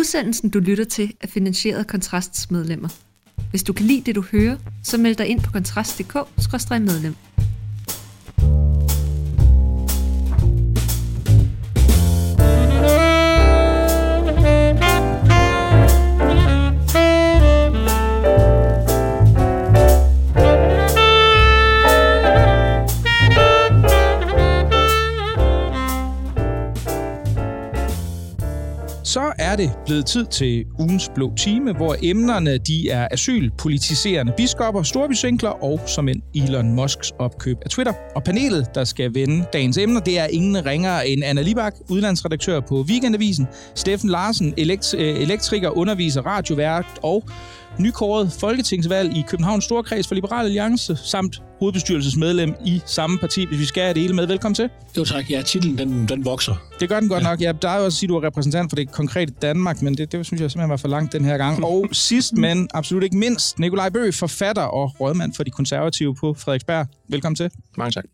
Udsendelsen, du lytter til, er finansieret af Kontrasts medlemmer. Hvis du kan lide det, du hører, så meld dig ind på kontrast.dk/medlem. Så er det blevet tid til ugens blå time, hvor emnerne de er asylpolitiserende biskopper, storbysinkler og som en Elon Musks opkøb af Twitter. Og panelet, der skal vende dagens emner, det er ingen ringere end Anna Libak, udlandsredaktør på Weekendavisen, Steffen Larsen, elektriker, underviser, radiovært og nykåret folketingsvalg i Københavns Storkreds for Liberal Alliance, samt hovedbestyrelsesmedlem i samme parti, hvis vi skal have det hele med. Velkommen til. Jo tak, ja, titlen den vokser. Det gør den godt nok. Ja, der er jo også at sige, at du er repræsentant for det konkrete Danmark, men det synes jeg simpelthen var for langt den her gang. Og sidst, men absolut ikke mindst, Nikolaj Bøgh, forfatter og rådmand for de konservative på Frederiksberg. Velkommen til. Mange tak.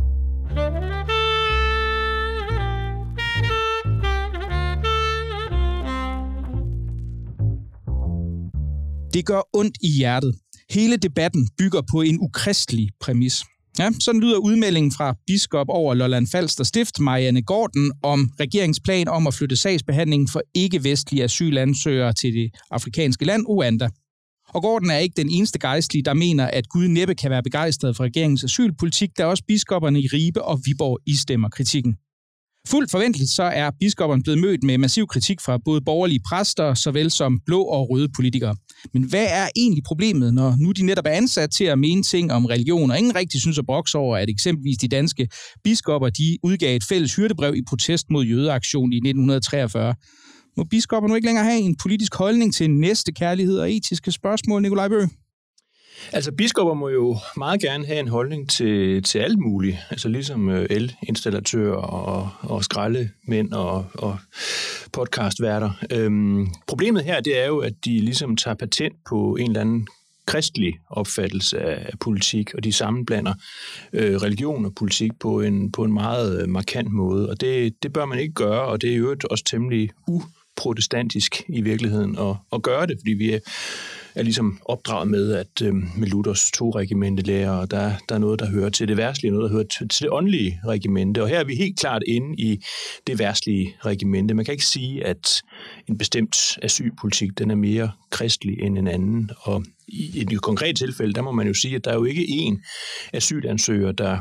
Det gør ondt i hjertet. Hele debatten bygger på en ukristelig præmis. Ja, sådan lyder udmeldingen fra biskop over Lolland Falster Stift, Marianne Gaarden, om regeringsplan om at flytte sagsbehandlingen for ikke-vestlige asylansøgere til det afrikanske land Rwanda. Og Gaarden er ikke den eneste gejstlige, der mener, at Gud næppe kan være begejstret for regeringens asylpolitik, da også biskopperne i Ribe og Viborg istemmer kritikken. Fuldt forventeligt så er biskopperne blevet mødt med massiv kritik fra både borgerlige præster, såvel som blå og røde politikere. Men hvad er egentlig problemet, når nu de netop er ansat til at mene ting om religion, og ingen rigtig synes at brokse over, at eksempelvis de danske biskopper, de udgav et fælles hyrdebrev i protest mod jødeaktionen i 1943. Må biskopper nu ikke længere have en politisk holdning til næstekærlighed og etiske spørgsmål, Nikolaj Bøgh? Altså, biskopper må jo meget gerne have en holdning til alt muligt. Altså ligesom elinstallatører og skraldemænd og podcastværter. Problemet her, det er jo, at de ligesom tager patent på en eller anden kristelig opfattelse af politik, og de sammenblander religion og politik på en meget markant måde. Og det bør man ikke gøre, og det er jo også temmelig uprotestantisk i virkeligheden at gøre det, fordi vi er ligesom opdraget med, at med Luthers 2 regimentelærer, og der er noget, der hører til det verdslige, noget, der hører til det åndelige regimente. Og her er vi helt klart inde i det verdslige regimente. Man kan ikke sige, at en bestemt asylpolitik, den er mere kristelig end en anden. Og i et konkret tilfælde, der må man jo sige, at der er jo ikke én asylansøger, der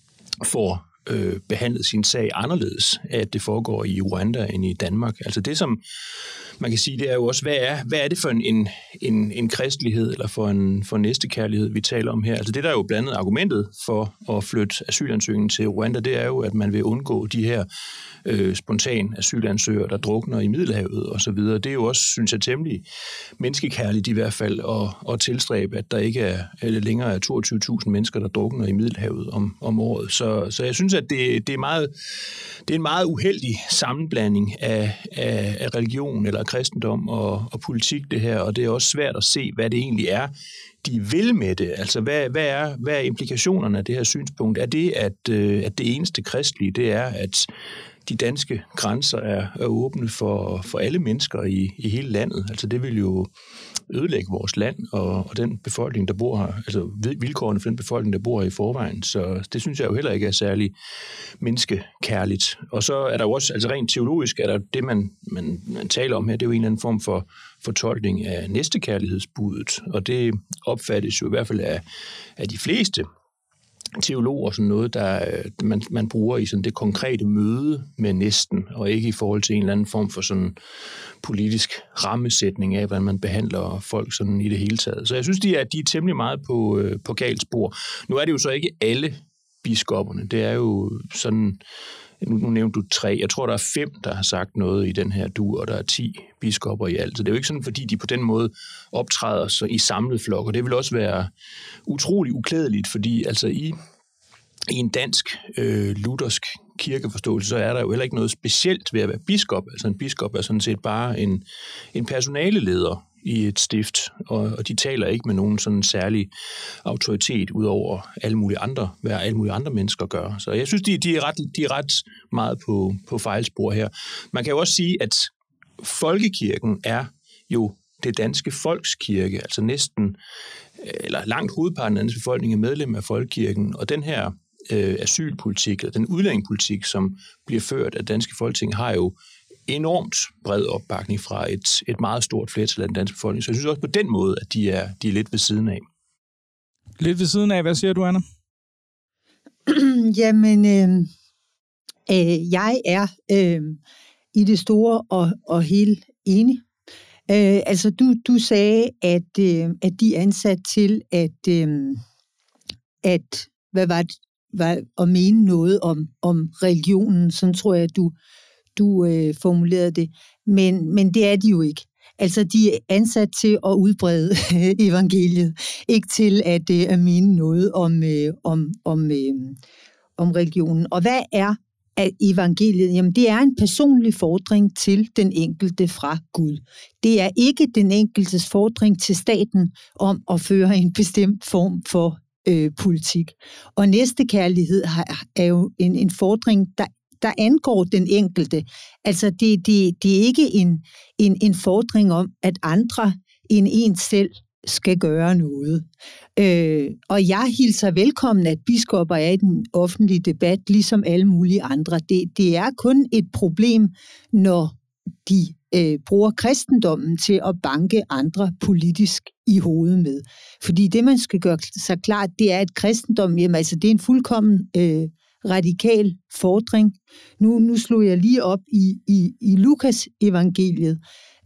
får behandlet sin sag anderledes, at det foregår i Rwanda end i Danmark. Altså det, som man kan sige, det er jo også, hvad er det for en kristelighed eller for en næstekærlighed, vi taler om her? Altså det, der er jo blandt andet argumentet for at flytte asylansøgningen til Rwanda, det er jo, at man vil undgå de her spontan asylansøgere, der drukner i Middelhavet og så videre. Det er jo også, synes jeg, temmelig menneskekærligt i hvert fald at tilstræbe, at der ikke er længere er 22.000 mennesker, der drukner i Middelhavet om året. Så jeg synes, at det er en meget uheldig sammenblanding af religion eller kristendom og politik, det her, og det er også svært at se, hvad det egentlig er, de vil med det. Altså, hvad er implikationerne af det her synspunkt? Er det, at det eneste kristelige, det er, at de danske grænser er åbne for alle mennesker i hele landet? Altså, det vil jo ødelægge vores land og den befolkning, der bor her, altså vilkårene for den befolkning, der bor her i forvejen. Så det synes jeg jo heller ikke er særlig menneskekærligt. Og så er der jo også, altså rent teologisk, er der det, man taler om her, det er jo en eller anden form for fortolkning af næstekærlighedsbuddet, og det opfattes jo i hvert fald af de fleste teologer som noget, der man bruger i sådan det konkrete møde med næsten, og ikke i forhold til en eller anden form for sådan politisk rammesætning af, hvordan man behandler folk sådan i det hele taget. Så jeg synes, de er temmelig meget på galt spor. Nu er det jo så ikke alle biskopperne. Det er jo sådan, nu nævnte du 3. Jeg tror, der er 5, der har sagt noget i den her duo, og der er 10 biskopper i alt. Så det er jo ikke sådan, fordi de på den måde optræder så i samlet flok, og det vil også være utrolig uklædeligt, fordi altså i en dansk luthersk kirkeforståelse, så er der jo heller ikke noget specielt ved at være biskop. Altså en biskop er sådan set bare en personaleleder i et stift, og de taler ikke med nogen sådan særlig autoritet ud over alle mulige andre mennesker gør. Så jeg synes, de er ret meget på fejlspor her. Man kan jo også sige, at folkekirken er jo det danske folks kirke, altså næsten, eller langt hovedparten af den befolkning er medlem af folkekirken, og den her asylpolitik, og den udlændingepolitik, som bliver ført af danske folketing, har jo enormt bred opbakning fra et meget stort flertal af den danske befolkning. Så jeg synes også på den måde, at de er lidt ved siden af. Lidt ved siden af. Hvad siger du, Anna? Jamen, jeg er i det store og hele enig. Altså, du sagde, at de er ansat til at hvad var at mene noget om religionen. Sådan tror jeg, du formulerede det. Men det er de jo ikke. Altså, de er ansat til at udbrede evangeliet, ikke til at mene noget om religionen. Og hvad er evangeliet? Jamen, det er en personlig fordring til den enkelte fra Gud. Det er ikke den enkeltes fordring til staten om at føre en bestemt form for politik. Og næstekærlighed er jo en fordring, der angår den enkelte. Altså, det er ikke en fordring om, at andre end en selv skal gøre noget. Og jeg hilser velkommen, at biskopper er i den offentlige debat, ligesom alle mulige andre. Det er kun et problem, når de bruger kristendommen til at banke andre politisk i hovedet med. Fordi det, man skal gøre sig klart, det er, at kristendom, jamen, altså, det er en fuldkommen radikal fordring. Nu slog jeg lige op i Lukas evangeliet,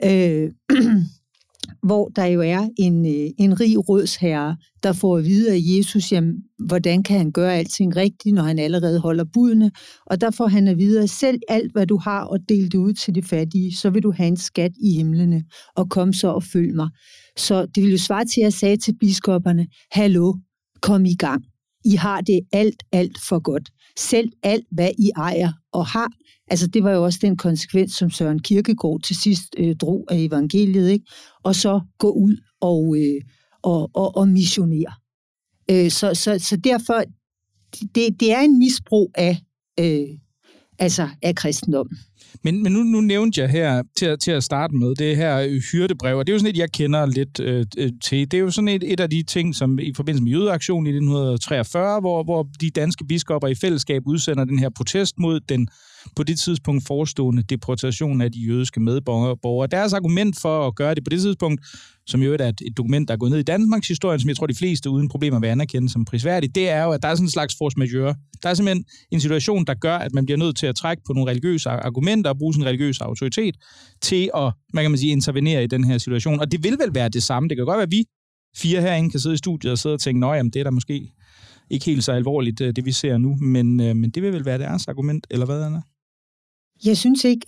hvor der jo er en rig rådsherre, der får at vide af Jesus, jamen, hvordan kan han gøre alting rigtigt, når han allerede holder budene, og der får han at vide, at selv alt, hvad du har, og del det ud til de fattige, så vil du have en skat i himlene, og kom så og følg mig. Så det vil jo svare til, at jeg sagde til biskopperne, hallo, kom i gang. I har det alt for godt. Selv alt, hvad I ejer og har. Altså, det var jo også den konsekvens, som Søren Kierkegaard til sidst drog af evangeliet, ikke? Og så gå ud og missionere. Så derfor, det er en misbrug af kristendommen. Men nu nævnte jeg her til at starte med det her hyrdebrev, og det er jo sådan et, jeg kender lidt til. Det er jo sådan et af de ting, som i forbindelse med jødeaktionen i 1943, hvor de danske biskopper i fællesskab udsender den her protest mod den på det tidspunkt forestående deportation af de jødiske medborgere. Deres argument for at gøre det på det tidspunkt, som jo er et dokument, der er gået ned i Danmarks historie, som jeg tror, de fleste uden problemer vil anerkende som prisværdigt, det er jo, at der er sådan en slags force majeure. Der er simpelthen en situation, der gør, at man bliver nødt til at trække på nogle religiøse argumenter og bruge sin religiøse autoritet til at, man kan sige, intervenere i den her situation. Og det vil vel være det samme. Det kan godt være, at vi 4 herinde kan sidde i studiet og sidde og tænke, nå, jamen, det er da måske ikke helt så alvorligt, det vi ser nu, men det vil vel være deres argument, eller hvad, Anna? Jeg synes ikke,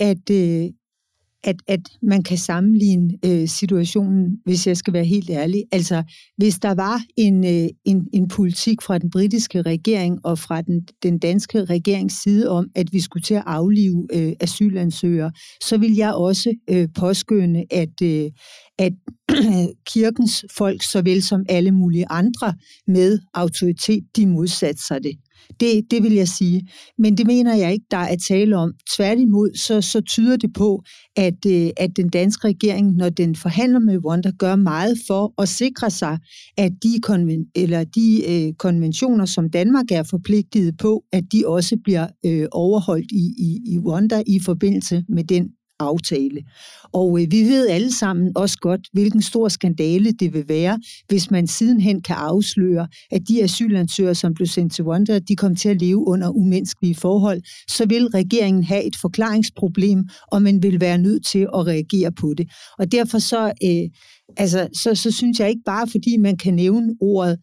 at man kan sammenligne situationen, hvis jeg skal være helt ærlig. Altså, hvis der var en politik fra den britiske regering og fra den danske regerings side om, at vi skulle til at aflive asylansøgere, så vil jeg også påskynde, at kirkens folk, såvel som alle mulige andre med autoritet, de modsatte sig det. Det vil jeg sige. Men det mener jeg ikke, der er tale om. Tværtimod, så tyder det på, at den danske regering, når den forhandler med Rwanda, gør meget for at sikre sig, at de konventioner, som Danmark er forpligtet på, at de også bliver overholdt i Rwanda i forbindelse med den aftale. Og vi ved alle sammen også godt, hvilken stor skandale det vil være, hvis man sidenhen kan afsløre, at de asylansøgere, som blev sendt til Rwanda, de kom til at leve under umenneskelige forhold, så vil regeringen have et forklaringsproblem, og man vil være nødt til at reagere på det. Og derfor så synes jeg ikke bare, fordi man kan nævne ordet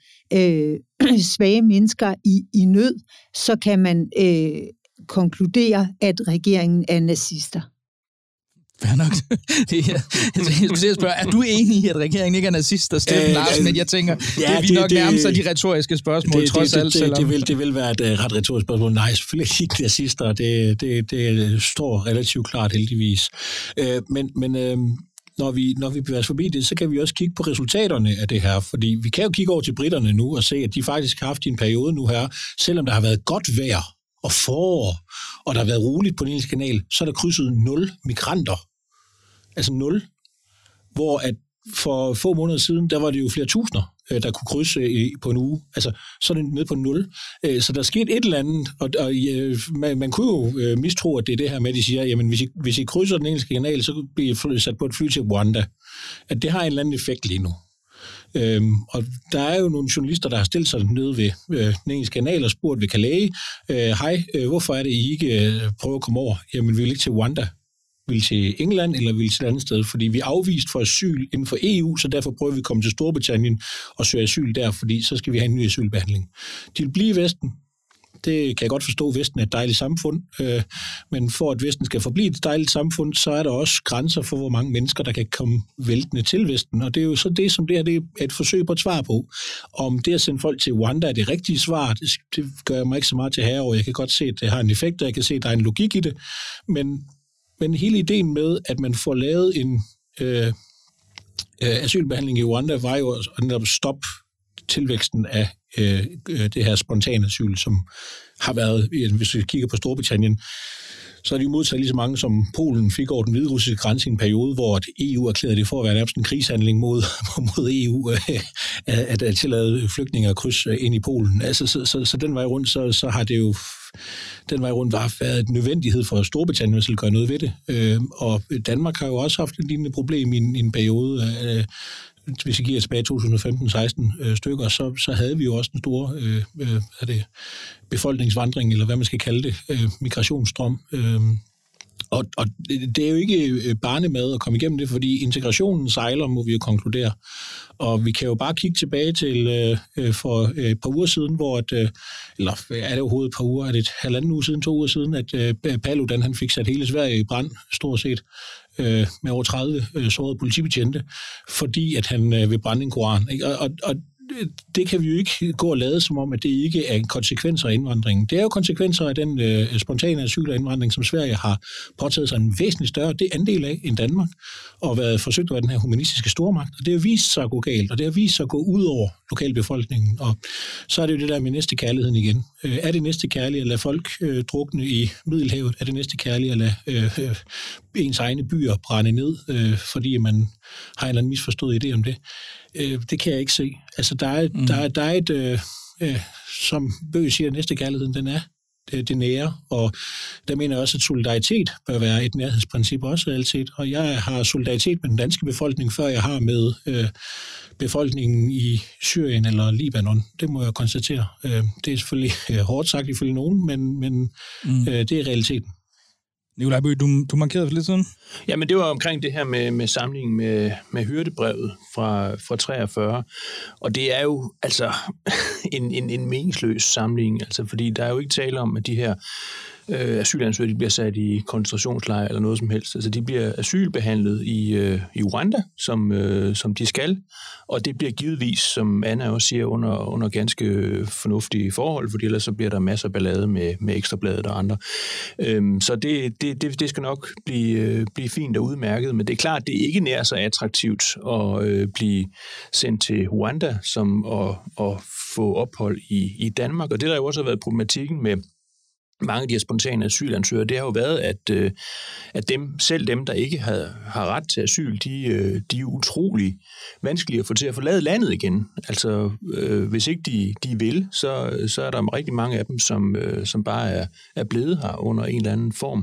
svage mennesker i nød, så kan man konkludere, at regeringen er nazister. Fair nok. Jeg skulle spørge, er du enig i, at regeringen ikke er nazister, Steffen Larsen? Men jeg tænker, ja, det er nok nærmest de retoriske spørgsmål, trods alt. Det vil være et ret retorisk spørgsmål. Nej, selvfølgelig ikke nazister. Det står relativt klart, heldigvis. Men når vi bevæger os forbi det, så kan vi også kigge på resultaterne af det her. Fordi vi kan jo kigge over til britterne nu og se, at de faktisk har haft en periode nu her, selvom der har været godt vejr og forår, og der har været roligt på den engelske kanal, så er der krydset 0 migranter altså 0, hvor at for få måneder siden, der var det jo flere tusinder, der kunne krydse på en uge. Altså, så er det nede på 0. Så der skete et eller andet, og man kunne jo mistro, at det er det her med, at de siger, jamen hvis I krydser den engelske kanal, så bliver I sat på et fly til Rwanda. At det har en eller anden effekt lige nu. Og der er jo nogle journalister, der har stillet sig nede ved den engelske kanal og spurgt ved Calais, hej, hvorfor er det, I ikke prøver at komme over? Jamen, vi vil ikke til Rwanda. Vil til England eller vil til et andet sted, fordi vi er afvist for asyl inden for EU, så derfor prøver vi at komme til Storbritannien og søge asyl der, fordi så skal vi have en ny asylbehandling. De vil blive i Vesten. Det kan jeg godt forstå, at Vesten er et dejligt samfund, men for at Vesten skal forblive et dejligt samfund, så er der også grænser for, hvor mange mennesker, der kan komme væltende til Vesten. Og det er jo så det, som det her det er et forsøg på et svar på. Om det at sende folk til Rwanda er det rigtige svar, det gør jeg mig ikke så meget til herre over. Jeg kan godt se, at det har en effekt, og jeg kan se, at der er en logik i det, men hele ideen med, at man får lavet en asylbehandling i Rwanda, var jo at stoppe tilvæksten af det her spontane asyl, som har været, hvis vi kigger på Storbritannien, så er de jo modtaget lige så mange, som Polen fik over den hviderussiske grænse i en periode, hvor EU erklærede det for at være nærmest en krigshandling mod EU, at tillade flygtninge at krydse ind i Polen. Altså, så den vej rundt, så har det jo den vej rundt var været en nødvendighed for Storbritannien, hvis de gøre noget ved det. Og Danmark har jo også haft et lignende problem i en periode. Hvis vi giver tilbage 2015-16 stykker, så havde vi jo også en stor befolkningsvandring, eller hvad man skal kalde det, migrationsstrøm. Og det er jo ikke barnemad at komme igennem det, fordi integrationen sejler, må vi jo konkludere. Og vi kan jo bare kigge tilbage til for et par uger siden, eller er det overhovedet et par uger, er det et halvanden uge siden, 2 uger siden, at Paludan han fik sat hele Sverige i brand, stort set, med over 30 sårede politibetjente, fordi at han vil brænde en koran. Og det kan vi jo ikke gå og lade som om, at det ikke er konsekvenser af indvandringen. Det er jo konsekvenser af den spontane asyl og indvandring, som Sverige har påtaget sig en væsentlig større andel af end Danmark, og været forsøgt at være den her humanistiske stormagt. Og det har vist sig at gå galt, og det har vist sig at gå ud over lokalbefolkningen. Og så er det jo det der med næstekærligheden igen. Er det næstekærligt at lade folk drukne i Middelhavet? Er det næstekærligt at lade ens egne byer brænde ned, fordi man har en eller anden misforstået idé om det? Det kan jeg ikke se. Altså, der er et, som Bøge siger, næstekærligheden, den er det nære, og der mener jeg også, at solidaritet bør være et nærhedsprincip også altid, og jeg har solidaritet med den danske befolkning, før jeg har med befolkningen i Syrien eller Libanon. Det må jeg konstatere. Det er selvfølgelig hårdt sagt ifølge nogen, men det er realiteten. Nikolaj Bøge, du markerede for lidt siden. Jamen, det var omkring det her med samlingen med hyrdebrevet fra 43, og det er jo altså en meningsløs samling, altså, fordi der er jo ikke tale om, at de her asylansøgere, de bliver sat i koncentrationslejre eller noget som helst. Altså, de bliver asylbehandlet i Rwanda, som de skal, og det bliver givetvis, som Anna også siger, under ganske fornuftige forhold, fordi ellers så bliver der masser af ballade med Ekstrabladet og andre. Så det skal nok blive fint og udmærket, men det er klart, det er ikke nær så attraktivt at blive sendt til Rwanda, som at få ophold i Danmark, og det der jo også har været problematikken med mange af de her spontane asylansøgere, det har jo været, at selv dem, der ikke har ret til asyl, de er utrolig vanskelige at få til at forlade landet igen. Altså, hvis ikke de vil, så er der rigtig mange af dem, som bare er blevet her under en eller anden form.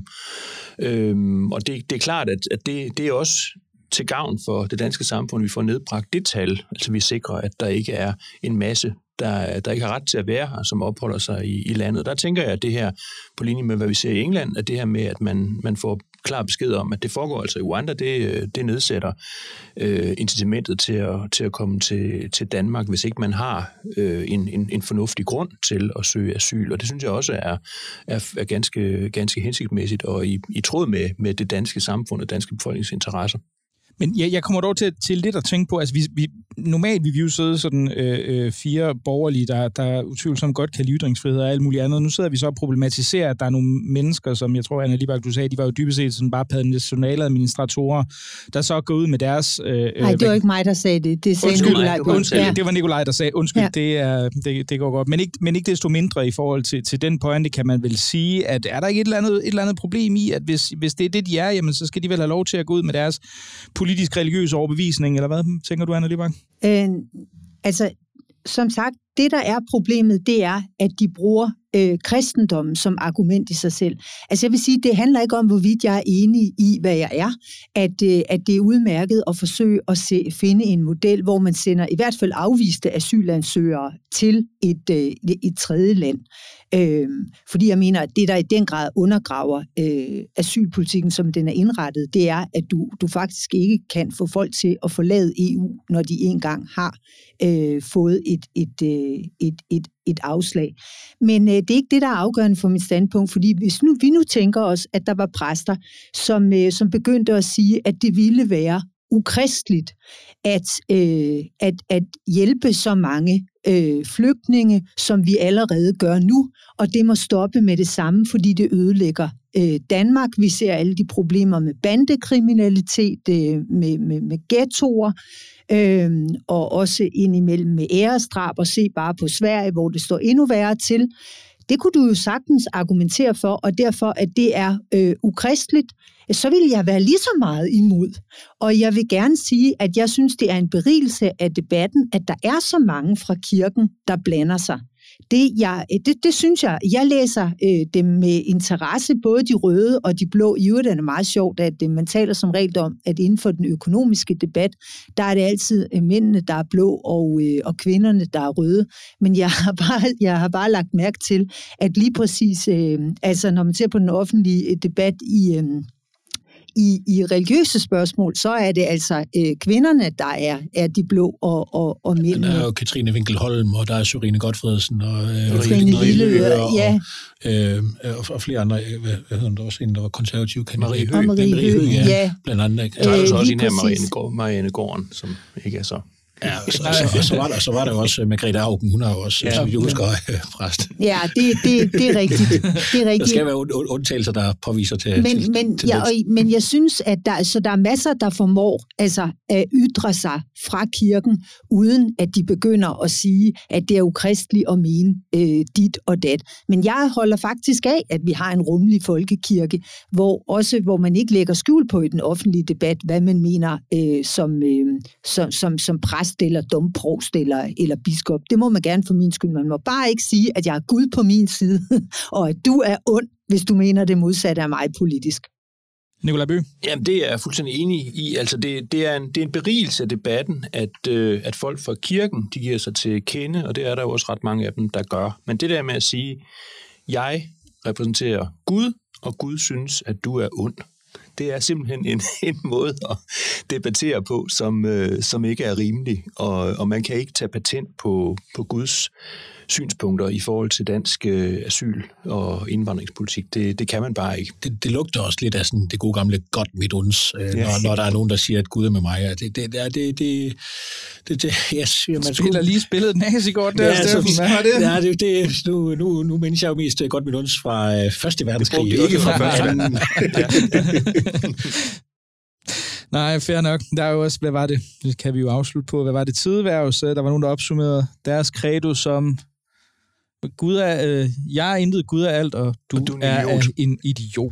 Og det er klart, at det er også til gavn for det danske samfund, vi får nedbragt det tal, altså vi sikrer, at der ikke er en masse, der ikke har ret til at være her, som opholder sig i landet. Der tænker jeg, at det her, på linje med, hvad vi ser i England, at det her med, at man får klar besked om, at det foregår altså i Rwanda, det nedsætter incitamentet til at komme til Danmark, hvis ikke man har en fornuftig grund til at søge asyl. Og det synes jeg også er ganske hensigtsmæssigt og i tråd med det danske samfund og danske befolkningsinteresser. Men jeg kommer dog til lidt at tænke på, altså normalt vil vi jo sidde sådan 4 borgerlige, der utvivlsomt godt kan lide ytringsfrihed og alt muligt andet. Nu sidder vi så og problematiserer, at der er nogle mennesker, som jeg tror, Anna Libak, du sagde, de var jo dybest set sådan bare personaladministratorer, der så går ud med deres... Nej, det var ikke mig, der sagde det. Det sagde Nikolaj. Undskyld, det var Nikolaj, der sagde, undskyld, ja. det går godt. Men ikke desto mindre i forhold til den pointe, kan man vel sige, at er der ikke et eller andet problem i, at hvis det er det, de er, jamen, så skal de vel have lov til at gå ud med deres politisk-religiøse overbevisning, eller hvad tænker du, Anna Libak? Altså, som sagt, det der er problemet, det er, at de bruger kristendommen som argument i sig selv. Altså jeg vil sige, det handler ikke om, hvorvidt jeg er enig i, hvad jeg er, at det er udmærket at forsøge at finde en model, hvor man sender i hvert fald afviste asylansøgere til et tredje land. Fordi jeg mener, at det, der i den grad undergraver asylpolitikken, som den er indrettet, det er, at du faktisk ikke kan få folk til at forlade EU, når de engang har fået et afslag. Men det er ikke det, der er afgørende for mit standpunkt, fordi hvis vi nu tænker os, at der var præster, som begyndte at sige, at det ville være ukristeligt at hjælpe så mange flygtninge, som vi allerede gør nu, og det må stoppe med det samme, fordi det ødelægger Danmark. Vi ser alle de problemer med bandekriminalitet, med ghettoer, og også indimellem med æresdrab, og se bare på Sverige, hvor det står endnu værre til. Det kunne du jo sagtens argumentere for, og derfor, at det er ukristeligt, så vil jeg være lige så meget imod. Og jeg vil gerne sige, at jeg synes, det er en berigelse af debatten, at der er så mange fra kirken, der blander sig. Det synes jeg. Jeg læser dem med interesse, både de røde og de blå. I øvrigt er det meget sjovt, at man taler som regel om, at inden for den økonomiske debat, der er det altid mændene, der er blå, og kvinderne, der er røde. Men jeg har bare lagt mærke til, at lige præcis, altså når man ser på den offentlige debat i religiøse spørgsmål, så er det altså kvinderne, der er de blå og mændene. Der er jo Katrine Winkel-Holm, og der er Sørine Godfredsen, og Katrine Lilleøre, ja. Og flere andre. Hvad hedder der også en, der var konservativ? Marie Høgh, ja. Blandt andet. Så er der så også en her, Marianne Gården, som ikke er så... Ja, så var der jo også Margrethe Auken, hun har jo også, som jeg husker, præst. Ja, det er rigtigt. Det er rigtigt. Der skal være undtagelser, der påviser til men jeg synes, at der er masser, der formår at ytre sig fra kirken, uden at de begynder at sige, at det er ukristeligt at mene dit og dat. Men jeg holder faktisk af, at vi har en rummelig folkekirke, hvor man ikke lægger skjul på i den offentlige debat, hvad man mener som præst eller domprovst eller biskop. Det må man gerne for min skyld. Man må bare ikke sige, at jeg er Gud på min side, og at du er ond, hvis du mener det modsatte af mig politisk. Nikolaj Bøgh? Jamen, det er jeg fuldstændig enig i. Altså, det er en berigelse af debatten, at folk fra kirken, de giver sig til kende, og det er der jo også ret mange af dem, der gør. Men det der med at sige, jeg repræsenterer Gud, og Gud synes, at du er ond, det er simpelthen en måde at debattere på, som ikke er rimelig, og man kan ikke tage patent på Guds synspunkter i forhold til dansk asyl- og indvandringspolitik. Det kan man bare ikke. Det lugter også lidt af sådan det gode gamle godt mit uns, når der er nogen, der siger, at Gud er med mig. Man spiller lige spillet nazikort der, Steffen. Hvad var det? Nu mindes jeg jo mest godt mit uns fra Første Verdenskrig. Ikke fra Første. Nej, fair nok. Der er jo også, hvad var det? Det kan vi jo afslutte på. Hvad var det? Tideværvs. Der var nogen, der opsummerede deres credo som Gud er, jeg er intet, Gud er alt, og du er en idiot.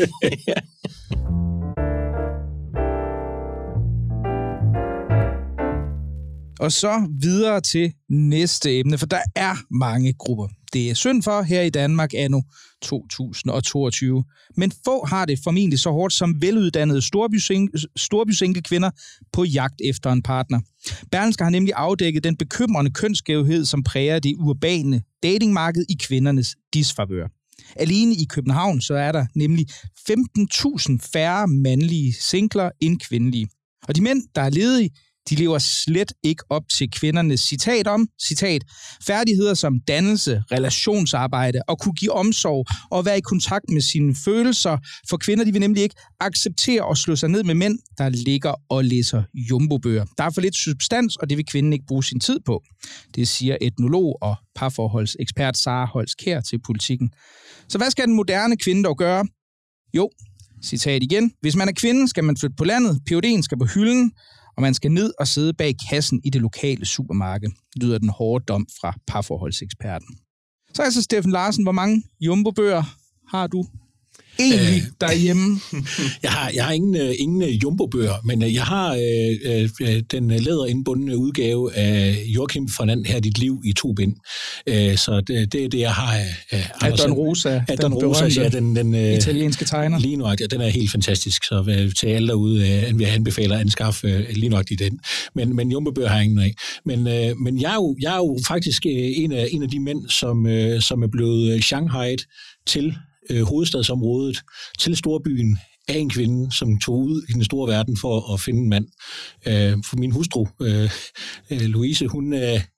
Og så videre til næste emne, for der er mange grupper. Det er synd for her i Danmark anno 2022. Men få har det formentlig så hårdt som veluddannede storbysingle kvinder på jagt efter en partner. Berlingske har nemlig afdækket den bekymrende kønsskævhed, som præger det urbane datingmarked i kvindernes disfavør. Alene i København så er der nemlig 15.000 færre mandlige singler end kvindelige. Og de mænd, der er ledige, De lever slet ikke op til kvindernes citat, færdigheder som dannelse, relationsarbejde og kunne give omsorg og være i kontakt med sine følelser. For kvinder, de vil nemlig ikke acceptere at slå sig ned med mænd, der ligger og læser jumbobøger. Der er for lidt substans, og det vil kvinden ikke bruge sin tid på. Det siger etnolog og parforholdsekspert Sara Holst Kjær til Politikken. Så hvad skal den moderne kvinde dog gøre? Jo, citat igen. Hvis man er kvinde, skal man flytte på landet, PhD'en skal på hylden, og man skal ned og sidde bag kassen i det lokale supermarked, lyder den hårde dom fra parforholdseksperten. Så altså, Steffen Larsen, hvor mange jumbobøger har du egentlig derhjemme? Jeg har ingen jumbobøger, men jeg har den læderindbundne udgave af Joachim von And, Her dit liv i 2 bind. Så det er det, jeg har af Don Rosa, den Rosa, den italienske tegner. Lige nøjagtigt, den er helt fantastisk, så til alle derude vil jeg anbefale at anskaffe lige nøjagtigt den. Men jumbobøger har jeg ingen af. Men jeg er jo faktisk en af de mænd, som er blevet Shanghai'et til hovedstadsområdet, til storbyen af en kvinde, som tog ud i den store verden for at finde en mand. For min hustru, Louise, hun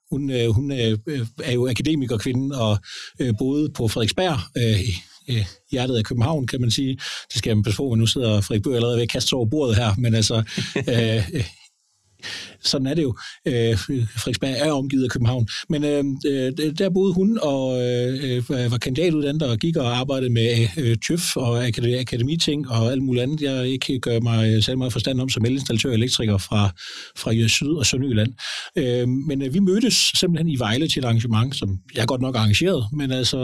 er jo akademikerkvinde og boede på Frederiksberg, hjertet af København, kan man sige. Det skal man passe på, men nu sidder Frederik Bøger allerede ved at kaste sig over bordet her, men altså... Sådan er det jo. Frederiksberg er omgivet af København. Men der boede hun og var kandidatuddannet og gik og arbejdede med TÜV og akademiting og alt muligt andet. Jeg ikke gør mig særlig meget forstand om som elinstallatør og elektriker fra Syd- og Sønderjylland. Men vi mødtes simpelthen i Vejle til et arrangement, som jeg godt nok arrangeret, men altså...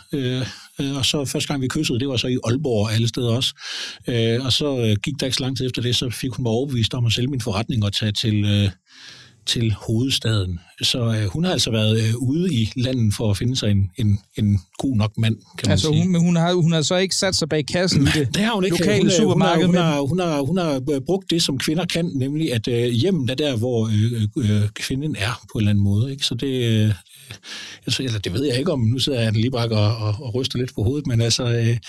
og så første gang vi kyssede, det var så i Aalborg og alle steder også. Og så gik der ikke så lang tid efter det, så fik hun mig overbevist om at sælge min forretning og tage til hovedstaden. Så hun har altså været ude i landet for at finde sig en god nok mand, kan man sige. Men hun har så ikke sat sig bag kassen i det har hun ikke. Lokale supermarked? Hun har brugt det, som kvinder kan, nemlig at hjemmet er der, hvor kvinden er på en eller anden måde. Ikke? Så det... Eller det ved jeg ikke om, nu sidder jeg lige bare og ryster lidt på hovedet, men altså,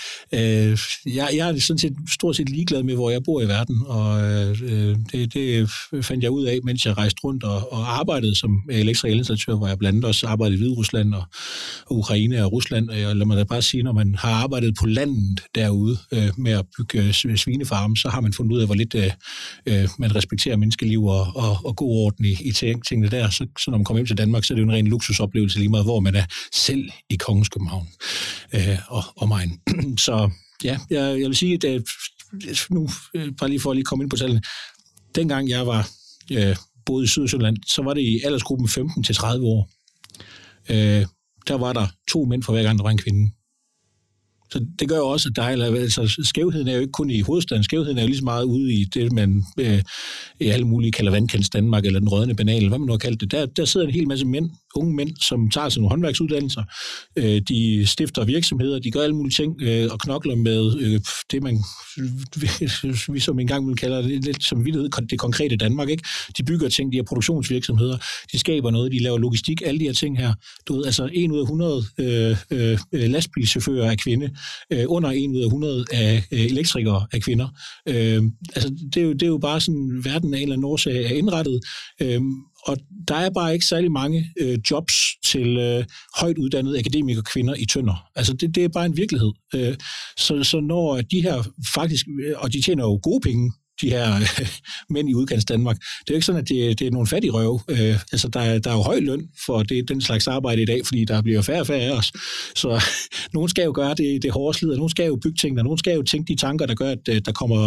jeg er sådan set stort set ligeglad med, hvor jeg bor i verden, og det fandt jeg ud af, mens jeg rejste rundt og arbejdede som elektriker elinstallatør, hvor jeg blandt andet også arbejdede i Hviderusland og Ukraine og Rusland, og lad mig da bare sige, når man har arbejdet på landet derude med at bygge svinefarme, så har man fundet ud af, hvor lidt man respekterer menneskeliv og god orden i tingene der, så når man kommer hjem til Danmark, så er det jo en ren luksusoplevelse lige meget, hvor man er selv i Kongens København og mine. Så ja, jeg vil sige, at nu bare lige for at komme ind på tallene, dengang jeg var boede i Sydsjælland, så var det i aldersgruppen 15 til 30 år. Der var der 2 mænd for hver gang, der var en kvinde. Så det gør jo også, at altså, skævheden er jo ikke kun i hovedstaden. Skævheden er jo lige så meget ude i det, man i alle mulige kalder vandkants Danmark, eller den rødne banal, hvad man nu har kaldt det. Der sidder en hel masse mænd, unge mænd, som tager sådan nogle håndværksuddannelser. De stifter virksomheder, de gør alle mulige ting og knokler med det, vi som engang vil kalde det lidt som det konkrete Danmark. Ikke? De bygger ting, de har produktionsvirksomheder, de skaber noget, de laver logistik, alle de her ting her. Du ved, altså 1 ud af 100 lastbilchauffører er kvinde, under 1 ud af 100 af elektrikere er kvinder. Altså det er jo bare sådan, verden af en eller anden årsag er indrettet, og der er bare ikke særlig mange jobs til højt uddannede akademikerkvinder i Tønder. Altså det er bare en virkelighed. Så når de her faktisk, og de tjener jo gode penge, de her mænd i udkants Danmark. Det er jo ikke sådan, at det er nogle fattige røve. Altså, der er jo høj løn for den slags arbejde i dag, fordi der bliver færre og færre af os. Så nogen skal jo gøre det hårde slid, og nogen skal jo bygge tingene, og nogen skal jo tænke de tanker, der gør, at der kommer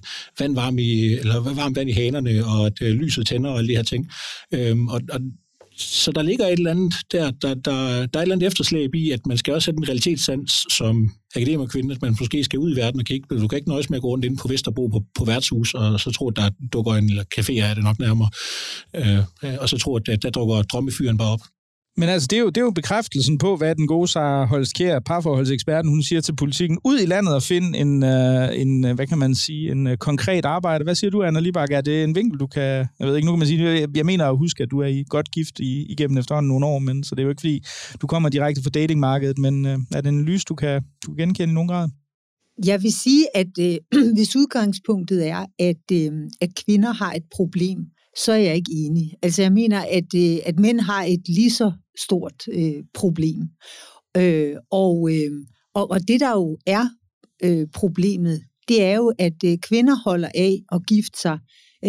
varmt vand i hanerne, og at lyset tænder og alle de her ting. Så der ligger et eller andet der er et eller andet efterslæb i, at man skal også have en realitetssans som akademikerkvinde, at man måske skal ud i verden og kigge. Du kan ikke nøjes med at gå rundt inde på Vesterbro på værtshus, og så tro, at der dukker en eller café, er det nok nærmere, og så tro, at der dukker drømmefyren bare op. Men altså, det er jo bekræftelsen på, hvad den gode Sara Holst Kjær, parforholdseksperten, hun siger til Politikken, ud i landet og finde en hvad kan man sige, en konkret arbejde. Hvad siger du, Anna Libak? Er det en vinkel, du kan... Jeg ved ikke, nu kan man sige... Jeg mener at huske, at du er i godt gift igennem efterhånden nogle år, men så det er jo ikke, fordi du kommer direkte fra datingmarkedet, men er det en lys, du kan genkende i nogen grad? Jeg vil sige, at hvis udgangspunktet er, at kvinder har et problem, så er jeg ikke enig. Altså jeg mener, at mænd har et lige så stort problem. Og det der jo er problemet, det er jo, at kvinder holder af at gifte sig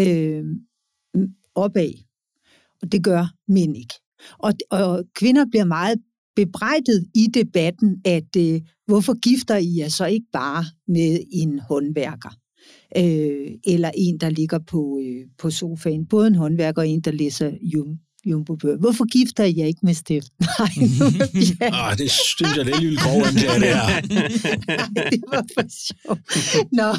opad. Og det gør mænd ikke. Og kvinder bliver meget bebrejdet i debatten, at hvorfor gifter I jer så ikke bare med en håndværker? Eller en, der ligger på sofaen. Både en håndværker og en, der læser jumbobøger. Hvorfor gifter I jer ikke med Steffen? Nej, det synes jeg, det er lille grov, det her. Nej, det var for sjovt. Nå,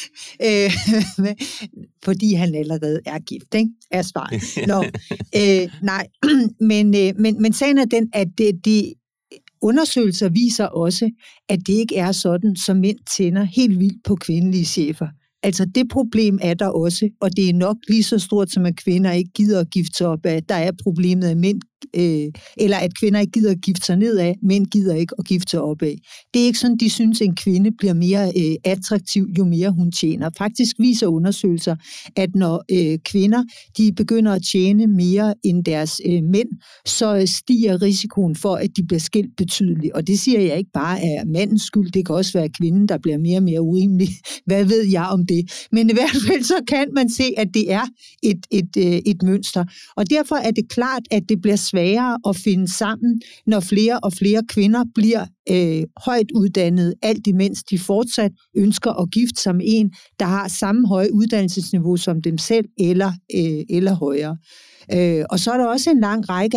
fordi han allerede er gift, ikke? Er svaret. Nå, nej, men sagen er den, at det undersøgelser viser også, at det ikke er sådan, som mænd tænder helt vildt på kvindelige chefer. Altså det problem er der også, og det er nok lige så stort, som at kvinder ikke gider at gifte sig op af. Der er problemet, at mænd, eller at kvinder ikke gider at gifte sig ned af, mænd gider ikke at gifte sig op af. Det er ikke sådan, de synes, at en kvinde bliver mere attraktiv, jo mere hun tjener. Faktisk viser undersøgelser, at når kvinder de begynder at tjene mere end deres mænd, så stiger risikoen for, at de bliver skilt betydeligt. Og det siger jeg ikke bare af mandens skyld, det kan også være kvinden, der bliver mere og mere urimelig. Hvad ved jeg om det? Men i hvert fald så kan man se, at det er et mønster. Og derfor er det klart, at det bliver sværere at finde sammen, når flere og flere kvinder bliver højt uddannet, alt imens de fortsat ønsker at gifte sig med en, der har samme høje uddannelsesniveau som dem selv, eller højere. Og så er der også en lang række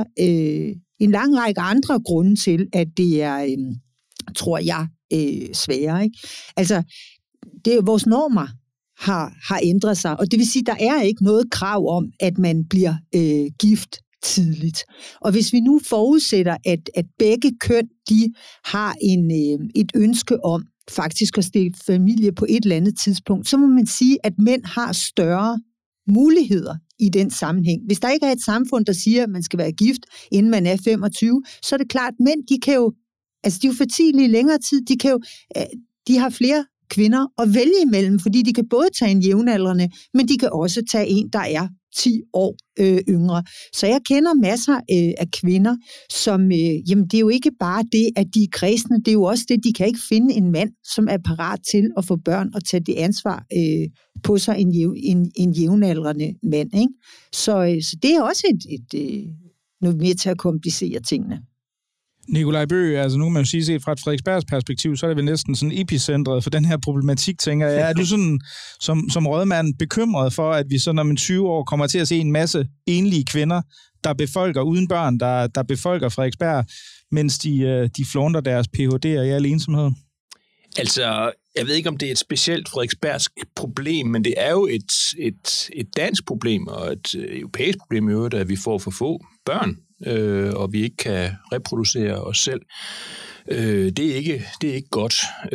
andre grunde til, at det er, tror jeg, sværere. Ikke? Altså, det er vores normer har ændret sig, og det vil sige, der er ikke noget krav om, at man bliver gift tidligt. Og hvis vi nu forudsætter, at begge køn, de har et ønske om faktisk at stifte familie på et eller andet tidspunkt, så må man sige, at mænd har større muligheder i den sammenhæng. Hvis der ikke er et samfund, der siger, at man skal være gift, inden man er 25, så er det klart, at mænd, de er jo fertile i længere tid, de har flere kvinder at vælge imellem, fordi de kan både tage en jævnaldrende, men de kan også tage en, der er 10 år yngre. Så jeg kender masser af kvinder, som, det er jo ikke bare det, at de er kræsne, det er jo også det, de kan ikke finde en mand, som er parat til at få børn og tage det ansvar på sig, en jævnaldrende mand. Ikke? Så det er også noget mere til at komplicere tingene. Nikolaj Bøgh, altså nu kan man jo sige, set fra et Frederiksbergs perspektiv, så er det vel næsten sådan epicentret for den her problematik, tænker jeg. Er du sådan som rådmand bekymret for, at vi sådan om 20 år kommer til at se en masse enlige kvinder, der befolker uden børn, der befolker Frederiksberg, mens de flånder deres PhD'er i al ensomhed? Altså, jeg ved ikke, om det er et specielt frederiksbergsk problem, men det er jo et dansk problem og et europæisk problem i øvrigt, at vi får for få børn, og vi ikke kan reproducere os selv. Det er ikke godt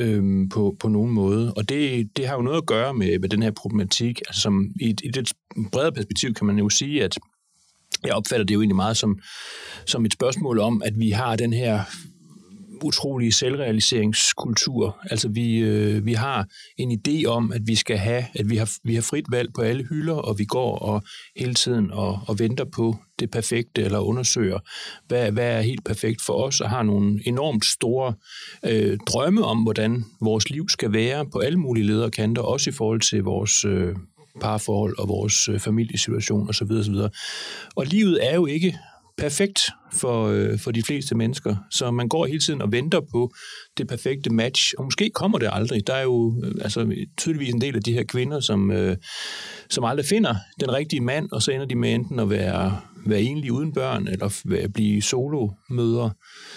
på nogen måde, og det har jo noget at gøre med den her problematik. Altså, som i det bredere perspektiv kan man jo sige, at jeg opfatter det jo egentlig meget som et spørgsmål om, at vi har den her utrolige selvrealiseringskultur. Altså vi har en idé om, at vi har frit valg på alle hylder, og vi går og hele tiden og venter på det perfekte, eller undersøger, hvad er helt perfekt for os, og har nogle enormt store drømme om, hvordan vores liv skal være på alle mulige leder og kanter, også i forhold til vores parforhold og vores familiesituation osv. osv. Og livet er jo ikke perfekt for de fleste mennesker, så man går hele tiden og venter på det perfekte match, og måske kommer det aldrig. Der er jo tydeligvis en del af de her kvinder, som aldrig finder den rigtige mand, og så ender de med enten at være enlige uden børn, eller at blive solomødre,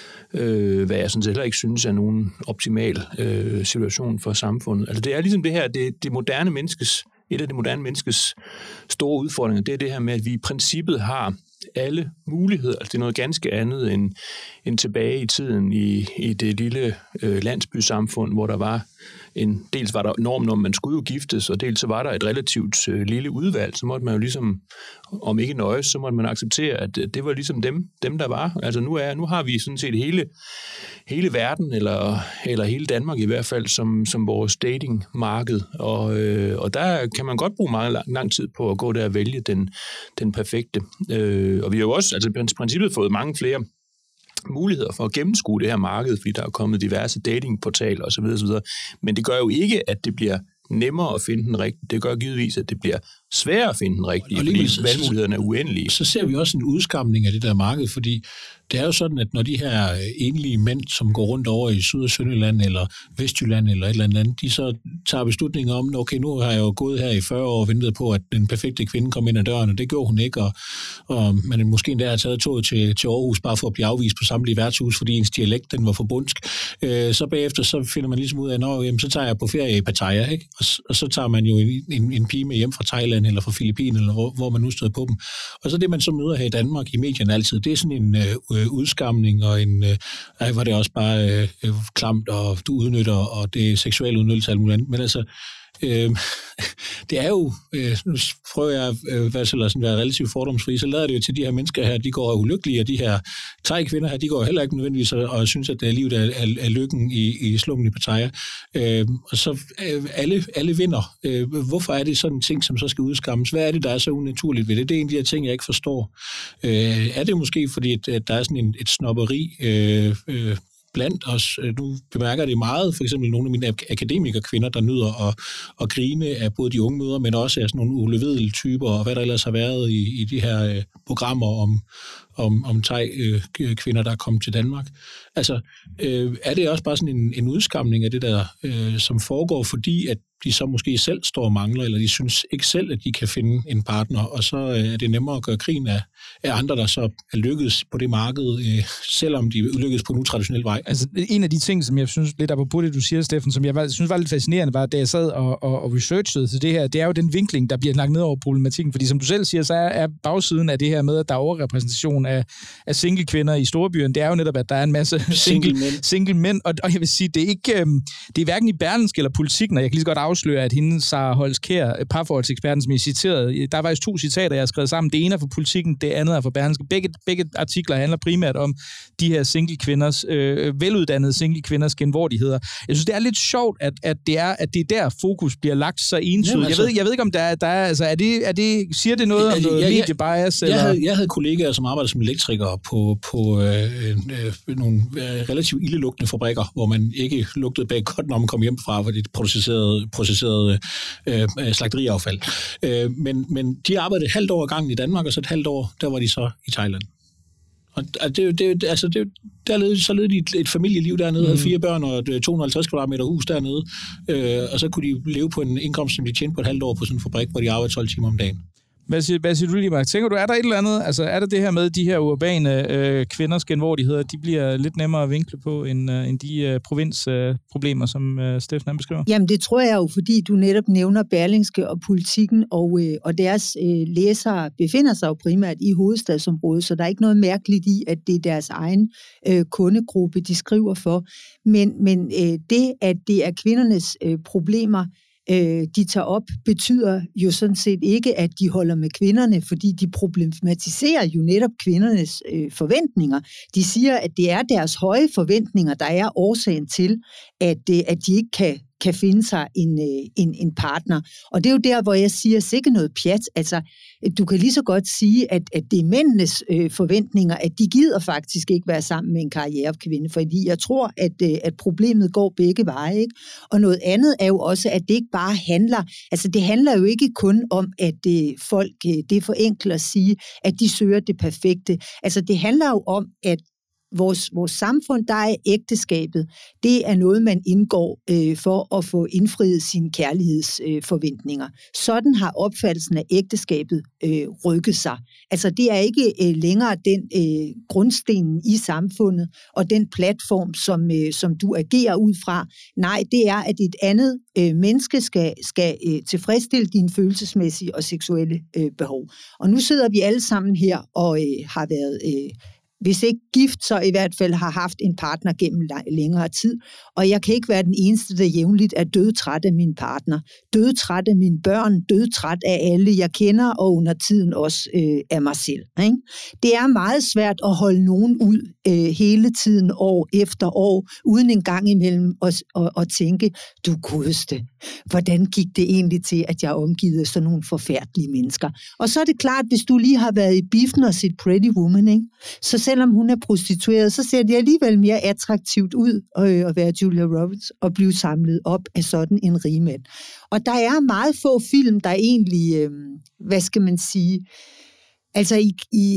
hvad jeg sådan set heller ikke synes er nogen optimal situation for samfundet. Altså det er ligesom det her, det moderne menneskes, et af det moderne menneskes store udfordringer, det er det her med, at vi i princippet har alle muligheder. Altså det er noget ganske andet end tilbage i tiden i det lille landsbysamfund, hvor der var dels var der normen om, man skulle jo giftes, og dels så var der et relativt lille udvalg, så måtte man jo ligesom, om ikke nøjes, så måtte man acceptere, at det var ligesom dem der var. Altså nu har vi sådan set hele verden, eller hele Danmark i hvert fald, som vores datingmarked, og der kan man godt bruge meget lang tid på at gå der og vælge den perfekte. Og vi har jo også, altså i princippet fået mange flere muligheder for at gennemskue det her marked, fordi der er kommet diverse datingportaler osv. Men det gør jo ikke, at det bliver nemmere at finde den rigtige. Det gør givetvis, at det bliver sværere at finde den rigtige, fordi valgmulighederne er uendelige. Så ser vi også en udskamning af det der marked, fordi det er jo sådan, at når de her enlige mænd, som går rundt over i Syd- og Sønderjylland eller Vestjylland eller et eller andet, de så tager beslutninger om, okay, nu har jeg jo gået her i 40 år og ventet på, at den perfekte kvinde kom ind ad døren, og det gjorde hun ikke, og man måske endda har taget toget til Aarhus bare for at blive afvist på samtlige værtshus, fordi ens dialekt, den var forbundsk. Så bagefter, så finder man ligesom ud af, så tager jeg på ferie i Pattaya, ikke? Og så tager man jo en pige med hjem fra Thailand eller fra Filippinerne, eller hvor man nu støder på dem. Og så det, man så møder her i Danmark i medierne altid, det er sådan en udskamning, og hvor det også bare klamt, og du udnytter, og det er seksuel udnyttelse af alt muligt. Men altså, det er jo, nu prøver jeg at være relativt fordomsfri, så lader det jo til de her mennesker her, de går ulykkelige, og de her thai-kvinder her, de går heller ikke nødvendigvis og synes, at livet er lykken i slummen i Pattaya. Og så alle vinder. Hvorfor er det sådan en ting, som så skal udskammes? Hvad er det, der er så unaturligt ved det? Det er en af de her ting, jeg ikke forstår. Er det måske, fordi at der er sådan et snobberi blandt os? Nu bemærker det meget, for eksempel nogle af mine akademikerkvinder, der nyder at grine af både de unge mødre, men også af sådan nogle ulevedelige typer, og hvad der ellers har været i de her programmer om thai-kvinder, der er kommet til Danmark. Altså, er det også bare sådan en udskamning af det der, som foregår, fordi at de så måske selv står og mangler, eller de synes ikke selv, at de kan finde en partner, og så er det nemmere at gøre grin af andre, der så er lykkedes på det marked, selvom de er lykkedes på en utraditionel vej. Altså, en af de ting, som jeg synes lidt apropos det, du siger, Steffen, som jeg synes var lidt fascinerende, var, da jeg sad og researchede til det her, det er jo den vinkling, der bliver lagt ned over problematikken, fordi som du selv siger, så er bagsiden af det her med, at der er overrepræsentation af single kvinder i storbyen, det er jo netop, at der er en masse single mænd, og jeg vil sige, det er ikke, det er hverken i Berlingske eller Politikken, og jeg kan lige så godt afsløre, at hende, Sara Holst Kjær, parforholdseksperten, som jeg citerede, der var faktisk 2 citater, jeg har skrevet sammen. Det ene er fra Politikken, det andet er fra Berlingske. Begge artikler handler primært om de her single kvinders, veluddannede single kvinders genvordigheder. Jeg synes, det er lidt sjovt, at det er der fokus bliver lagt så entydigt. Jamen, altså, jeg ved ikke, om der er altså, er det, siger det noget om noget mediebias? Jeg havde kollegaer, som arbejdede som elektrikere på nogle relativt ildelugtende fabrikker, hvor man ikke lugtede bag godt, når man kom hjem fra, fordi det processerede slagteriaffald. Men de arbejdede et halvt år ad gangen i Danmark, og så et halvt år, der var de så i Thailand. Og så levede de et familieliv dernede, havde 4 børn og et 250 kvadratmeter hus dernede, og så kunne de leve på en indkomst, som de tjente på et halvt år på sådan en fabrik, hvor de arbejdede 12 timer om dagen. Hvad siger du lige, Mark? Tænker du, er der et eller andet, altså er der det her med, de her urbane kvinders genvordigheder, de bliver lidt nemmere at vinkle på, end de provinsproblemer, som Steffen beskriver? Jamen det tror jeg jo, fordi du netop nævner Berlingske og Politikken, og deres læsere befinder sig jo primært i hovedstadsområdet, så der er ikke noget mærkeligt i, at det er deres egen kundegruppe, de skriver for. Men det, at det er kvindernes problemer, de tager op, betyder jo sådan set ikke, at de holder med kvinderne, fordi de problematiserer jo netop kvindernes forventninger. De siger, at det er deres høje forventninger, der er årsagen til, at de ikke kan finde sig en partner. Og det er jo der, hvor jeg siger, sikkert noget pjat. Altså, du kan lige så godt sige, at det er mændenes forventninger, at de gider faktisk ikke være sammen med en karrierekvinde, fordi jeg tror, at problemet går begge veje, ikke? Og noget andet er jo også, at det ikke bare handler, altså det handler jo ikke kun om, at folk, det er for enkelt at sige, at de søger det perfekte. Altså det handler jo om, at vores samfund, der er ægteskabet, det er noget, man indgår for at få indfriet sine kærlighedsforventninger. Sådan har opfattelsen af ægteskabet rykket sig. Altså det er ikke længere den grundstenen i samfundet og den platform, som du agerer ud fra. Nej, det er, at et andet menneske skal tilfredsstille dine følelsesmæssige og seksuelle behov. Og nu sidder vi alle sammen her og har været hvis ikke gift, så i hvert fald har haft en partner gennem længere tid. Og jeg kan ikke være den eneste, der jævnligt er dødtræt af min partner, dødtræt af mine børn, dødtræt af alle, jeg kender, og under tiden også af mig selv. Ikke? Det er meget svært at holde nogen ud hele tiden, år efter år, uden en gang imellem at tænke, du godeste, hvordan gik det egentlig til, at jeg omgivet af sådan nogle forfærdelige mennesker? Og så er det klart, hvis du lige har været i biffen og set Pretty Woman, ikke? Så selvom hun er prostitueret, så ser det alligevel mere attraktivt ud at være Julia Roberts og blive samlet op af sådan en rigmand. Og der er meget få film, der egentlig, hvad skal man sige, altså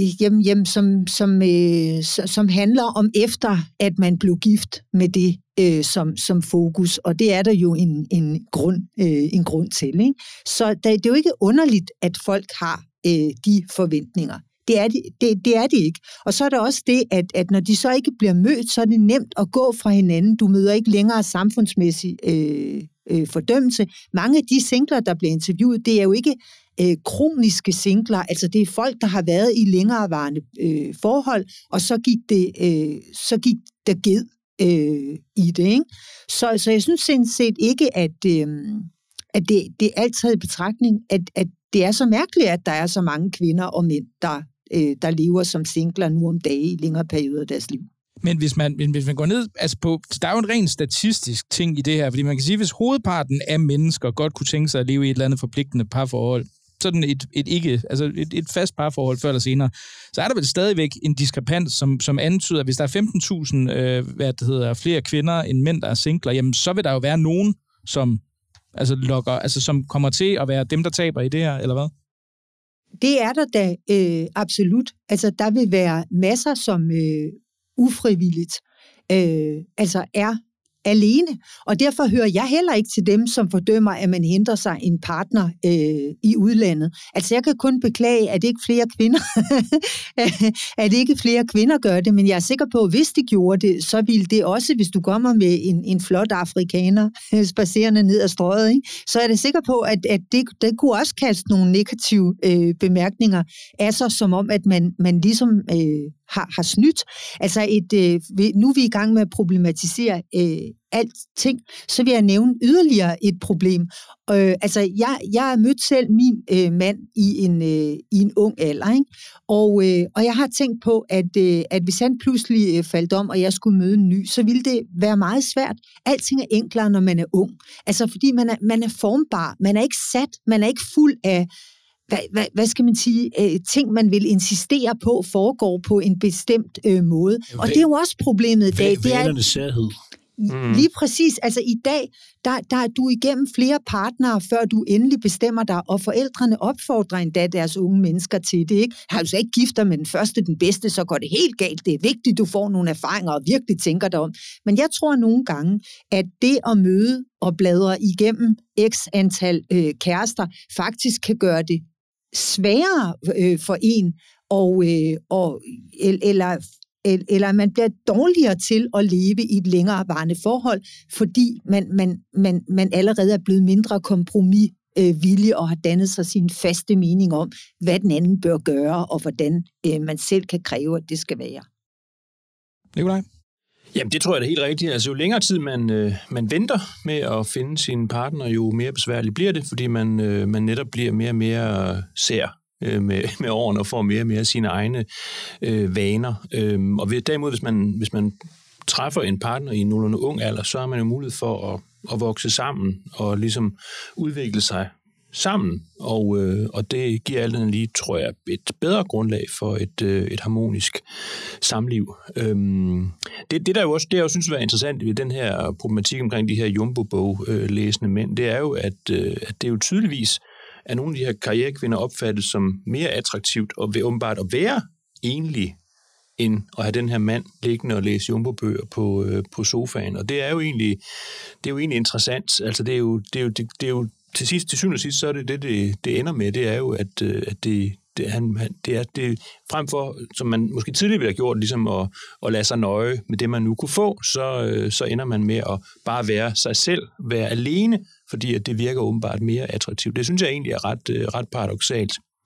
som handler om efter, at man blev gift med det som fokus, og det er der jo en grund til. Ikke? Så det er jo ikke underligt, at folk har de forventninger. Det er det ikke. Og så er der også det, at når de så ikke bliver mødt, så er det nemt at gå fra hinanden. Du møder ikke længere samfundsmæssig fordømmelse. Mange af de singler, der bliver interviewet, det er jo ikke kroniske singler, altså det er folk, der har været i længerevarende forhold, og så gik der ged i det. Ikke? Så jeg synes sådan set ikke, at det er alt taget i betragtning, at det er så mærkeligt, at der er så mange kvinder og mænd, der lever som singler nu om dage i længere perioder af deres liv. Men hvis man går ned, altså der er jo en ren statistisk ting i det her, fordi man kan sige, hvis hovedparten af mennesker godt kunne tænke sig at leve i et eller andet forpligtende parforhold, sådan et fast parforhold før eller senere, så er der vel stadigvæk en diskrepans, som antyder, at hvis der er 15.000 flere kvinder end mænd, der er singler, jamen så vil der jo være nogen, som som kommer til at være dem, der taber i det her, eller hvad? Det er der da absolut. Altså, der vil være masser, som ufrivilligt er alene. Og derfor hører jeg heller ikke til dem, som fordømmer, at man henter sig en partner i udlandet. Altså, jeg kan kun beklage, at ikke flere kvinder gør det, men jeg er sikker på, at hvis de gjorde det, så ville det også, hvis du kommer med en flot afrikaner spacerende ned ad strøget, ikke? Så er jeg sikker på, at det kunne også kaste nogle negative bemærkninger af sig, som om, at man ligesom har snydt. Altså, nu er vi i gang med at problematisere alting, så vil jeg nævne yderligere et problem. Jeg har mødt selv min mand i en ung alder, ikke? Og jeg har tænkt på, at hvis han pludselig faldt om, og jeg skulle møde en ny, så ville det være meget svært. Alting er enklere, når man er ung. Altså, fordi man er formbar, man er ikke sat, man er ikke fuld af hvad skal man sige, ting, man vil insistere på, foregår på en bestemt måde. Og det er jo også problemet i dag. Det er særhed. Lige præcis. Altså i dag, der er du igennem flere partnere, før du endelig bestemmer dig, og forældrene opfordrer endda deres unge mennesker til det. Ikke? Har du så ikke gift dig med den første, den bedste, så går det helt galt. Det er vigtigt, du får nogle erfaringer og virkelig tænker dig om. Men jeg tror nogle gange, at det at møde og bladre igennem x antal kærester, faktisk kan gøre det sværere for en, eller man bliver dårligere til at leve i et længerevarende forhold, fordi man allerede er blevet mindre kompromisvillig og har dannet sig sin faste mening om, hvad den anden bør gøre, og hvordan man selv kan kræve, at det skal være. Nikolaj? Jamen, det tror jeg er helt rigtigt. Altså, jo længere tid man venter med at finde sin partner, jo mere besværligt bliver det, fordi man netop bliver mere og mere sær med årene og får mere og mere sine egne vaner. Og derimod, hvis man træffer en partner i en nogenlunde ung alder, så har man jo mulighed for at vokse sammen og ligesom udvikle sig sammen, og det giver alt andet lige, tror jeg, et bedre grundlag for et harmonisk samliv. Det der jo også, det jeg jo synes er interessant ved den her problematik omkring de her jumbo-bog-læsende mænd, det er jo, at det jo tydeligvis er nogle af de her karrierekvinder opfattet som mere attraktivt og ved åbenbart at være enlig, end at have den her mand liggende og læse jumbo-bøger på sofaen. Og det er jo egentlig interessant. Altså det er jo til syvende og sidst, så er det ender med, det er jo, at det er frem for, som man måske tidligere ville have gjort, ligesom at lade sig nøje med det, man nu kunne få, så ender man med at bare være sig selv, være alene, fordi at det virker åbenbart mere attraktivt. Det synes jeg egentlig er ret paradoksalt.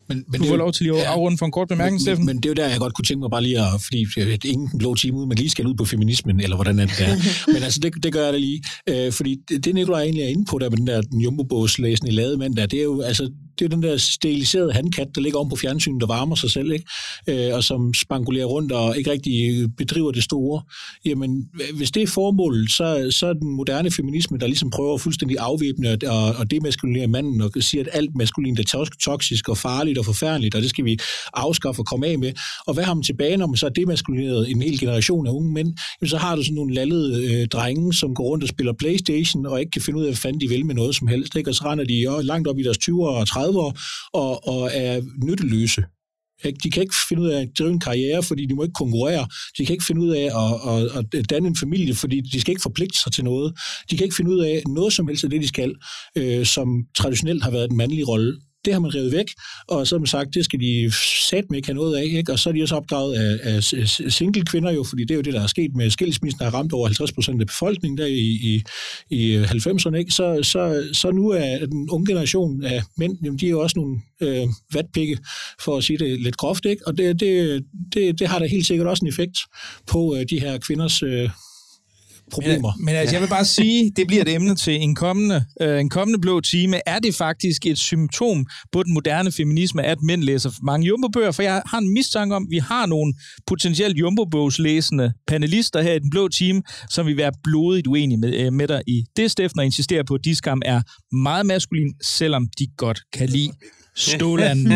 Men du får lov til lige at afrunde for en kort bemærkning, Steffen. Men det er jo der, jeg godt kunne tænke mig bare lige at, fordi ingen den blå time ud, men lige skal ud på feminismen, eller hvordan er det der. Men altså, det gør jeg da lige. Fordi det Nicolaj egentlig er inde på der med den der jumbo-bogslæsende lademand der, det er jo altså, det er den der steriliserede handkat, der ligger om på fjernsynet, der varmer sig selv, ikke? Og som spangulerer rundt og ikke rigtig bedriver det store. Jamen, hvis det er formålet, så er den moderne feminisme, der ligesom prøver fuldstændig afvæbne og demaskulinere manden, og siger, at alt maskulint er toksisk og farligt og forfærdeligt, og det skal vi afskaffe og komme af med. Og hvad har man tilbage, når man så er demaskulineret en hel generation af unge mænd? Jamen, så har du sådan nogle lallede drenge, som går rundt og spiller PlayStation, og ikke kan finde ud af, hvad fanden de vil med noget som helst, ikke? Og så render de langt op i deres 20'ere og 30'ere, og er nytteløse. De kan ikke finde ud af at drive en karriere, fordi de må ikke konkurrere. De kan ikke finde ud af at danne en familie, fordi de skal ikke forpligte sig til noget. De kan ikke finde ud af noget som helst af det, de skal, som traditionelt har været den mandlige rolle. Det har man revet væk, og så har man sagt, det skal de satme ikke have noget af, ikke? Og så er de også opdraget af single kvinder jo, fordi det er jo det, der er sket med skilsmissen, der har ramt over 50% af befolkningen der i 90'erne, ikke? Så nu er den unge generation af mænd, jamen, de er jo også nogle vatpikke, for at sige det lidt groft, ikke? Og det har da helt sikkert også en effekt på de her kvinders problemer. Men altså, jeg vil bare sige, det bliver et emne til en kommende blå time. Er det faktisk et symptom på den moderne feminisme, at mænd læser for mange jumbobøger? For jeg har en mistanke om, at vi har nogle potentielt jumbobogslæsende panelister her i den blå time, som vil være blodigt uenige med dig i det, Steffen, og insisterer på, at de skam er meget maskulin, selvom de godt kan lide stålanden.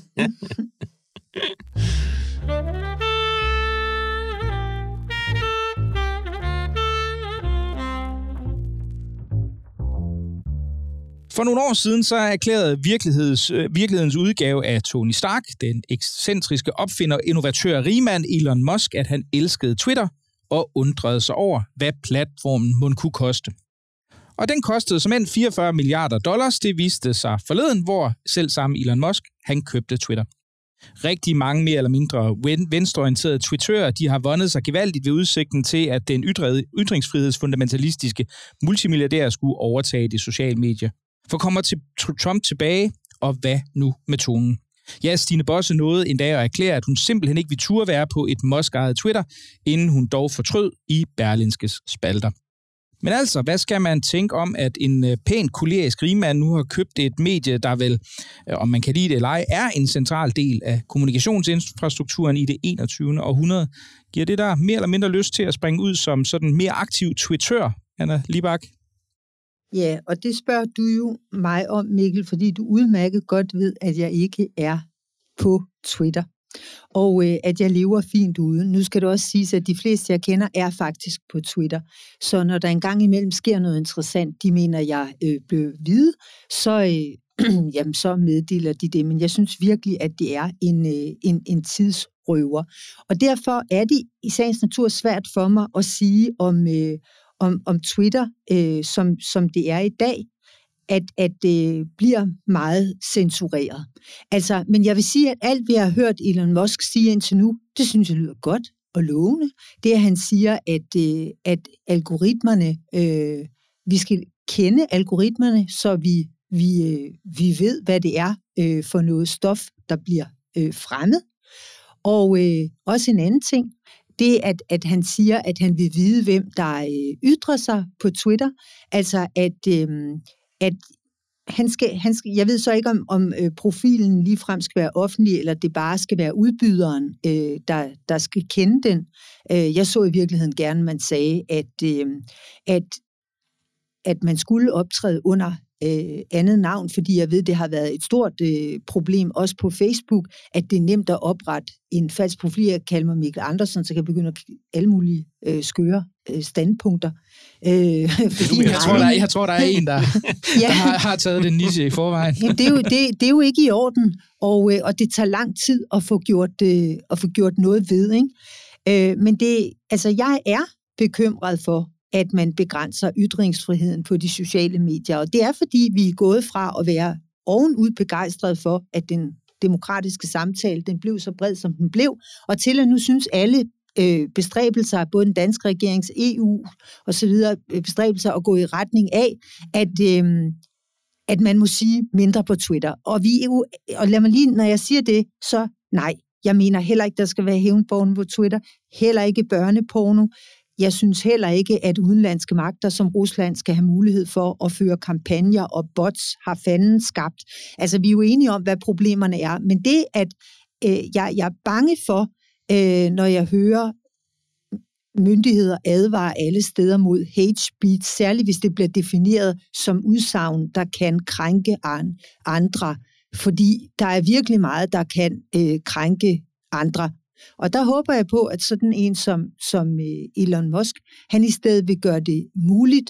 For nogle år siden så erklærede virkelighedens udgave af Tony Stark, den ekscentriske opfinder, innovatør og rigmand Elon Musk, at han elskede Twitter og undrede sig over, hvad platformen måtte kunne koste. Og den kostede som end $44 milliarder. Det viste sig forleden, hvor selv samme Elon Musk, han købte Twitter. Rigtig mange mere eller mindre venstreorienterede Twitterer, de har vundet sig gevaldigt ved udsigten til, at den ytringsfrihedsfundamentalistiske multimilliardær skulle overtage det sociale medie. For kommer Trump tilbage, og hvad nu med tonen? Ja, Stine Bosse nåede en dag at erklære, at hun simpelthen ikke vil turde være på et Musk-ejet Twitter, inden hun dog fortrød i Berlingskes spalter. Men altså, hvad skal man tænke om, at en pæn kolerisk rigmand nu har købt et medie, der vel, om man kan lide det eller ej, er en central del af kommunikationsinfrastrukturen i det 21. århundrede? Giver det der mere eller mindre lyst til at springe ud som sådan mere aktiv Twitter, Anna Libak? Ja, og det spørger du jo mig om, Mikkel, fordi du udmærket godt ved, at jeg ikke er på Twitter, og at jeg lever fint ude. Nu skal det også siges, at de fleste, jeg kender, er faktisk på Twitter. Så når der engang imellem sker noget interessant, de mener, jeg blev vide, så meddeler de det. Men jeg synes virkelig, at det er en tidsrøver. Og derfor er det i sagens natur svært for mig at sige om Twitter, som det er i dag, at det bliver meget censureret. Altså, men jeg vil sige, at alt, hvad jeg har hørt Elon Musk sige indtil nu, det synes jeg lyder godt og lovende. Det, at han siger, at algoritmerne, vi skal kende algoritmerne, så vi ved, hvad det er for noget stof, der bliver fremmet. Og også en anden ting, det at han siger, at han vil vide, hvem der ytrer sig på Twitter. Altså, at han skal, jeg ved så ikke, om profilen ligefrem skal være offentlig, eller det bare skal være udbyderen, der skal kende den. Jeg så i virkeligheden gerne, man sagde, at man skulle optræde under andet navn, fordi jeg ved, det har været et stort problem også på Facebook, at det er nemt at oprette en falsk profil. Jeg kalder mig Mikkel Andersen, så kan jeg begynde at alle mulige skøre standpunkter. Jeg tror, der er en, der har taget den niche i forvejen. Jamen, det er jo ikke i orden, og det tager lang tid at få gjort noget ved, ikke? Men jeg er bekymret for, at man begrænser ytringsfriheden på de sociale medier. Og det er, fordi vi er gået fra at være ovenud begejstret for, at den demokratiske samtale, den blev så bred, som den blev, og til at nu synes alle bestræbelser, både den danske regerings, EU og så videre, bestræbelser at gå i retning af, at man må sige mindre på Twitter. Og lad mig lige, når jeg siger det, så nej. Jeg mener heller ikke, der skal være hævnporno på Twitter. Heller ikke børneporno. Jeg synes heller ikke, at udenlandske magter som Rusland skal have mulighed for at føre kampagner, og bots har fanden skabt. Altså, vi er jo enige om, hvad problemerne er. Men det, at jeg er bange for, når jeg hører myndigheder advarer alle steder mod hate speech, særligt hvis det bliver defineret som udsagn, der kan krænke andre, fordi der er virkelig meget, der kan krænke andre. Og der håber jeg på, at sådan en som Elon Musk, han i stedet vil gøre det muligt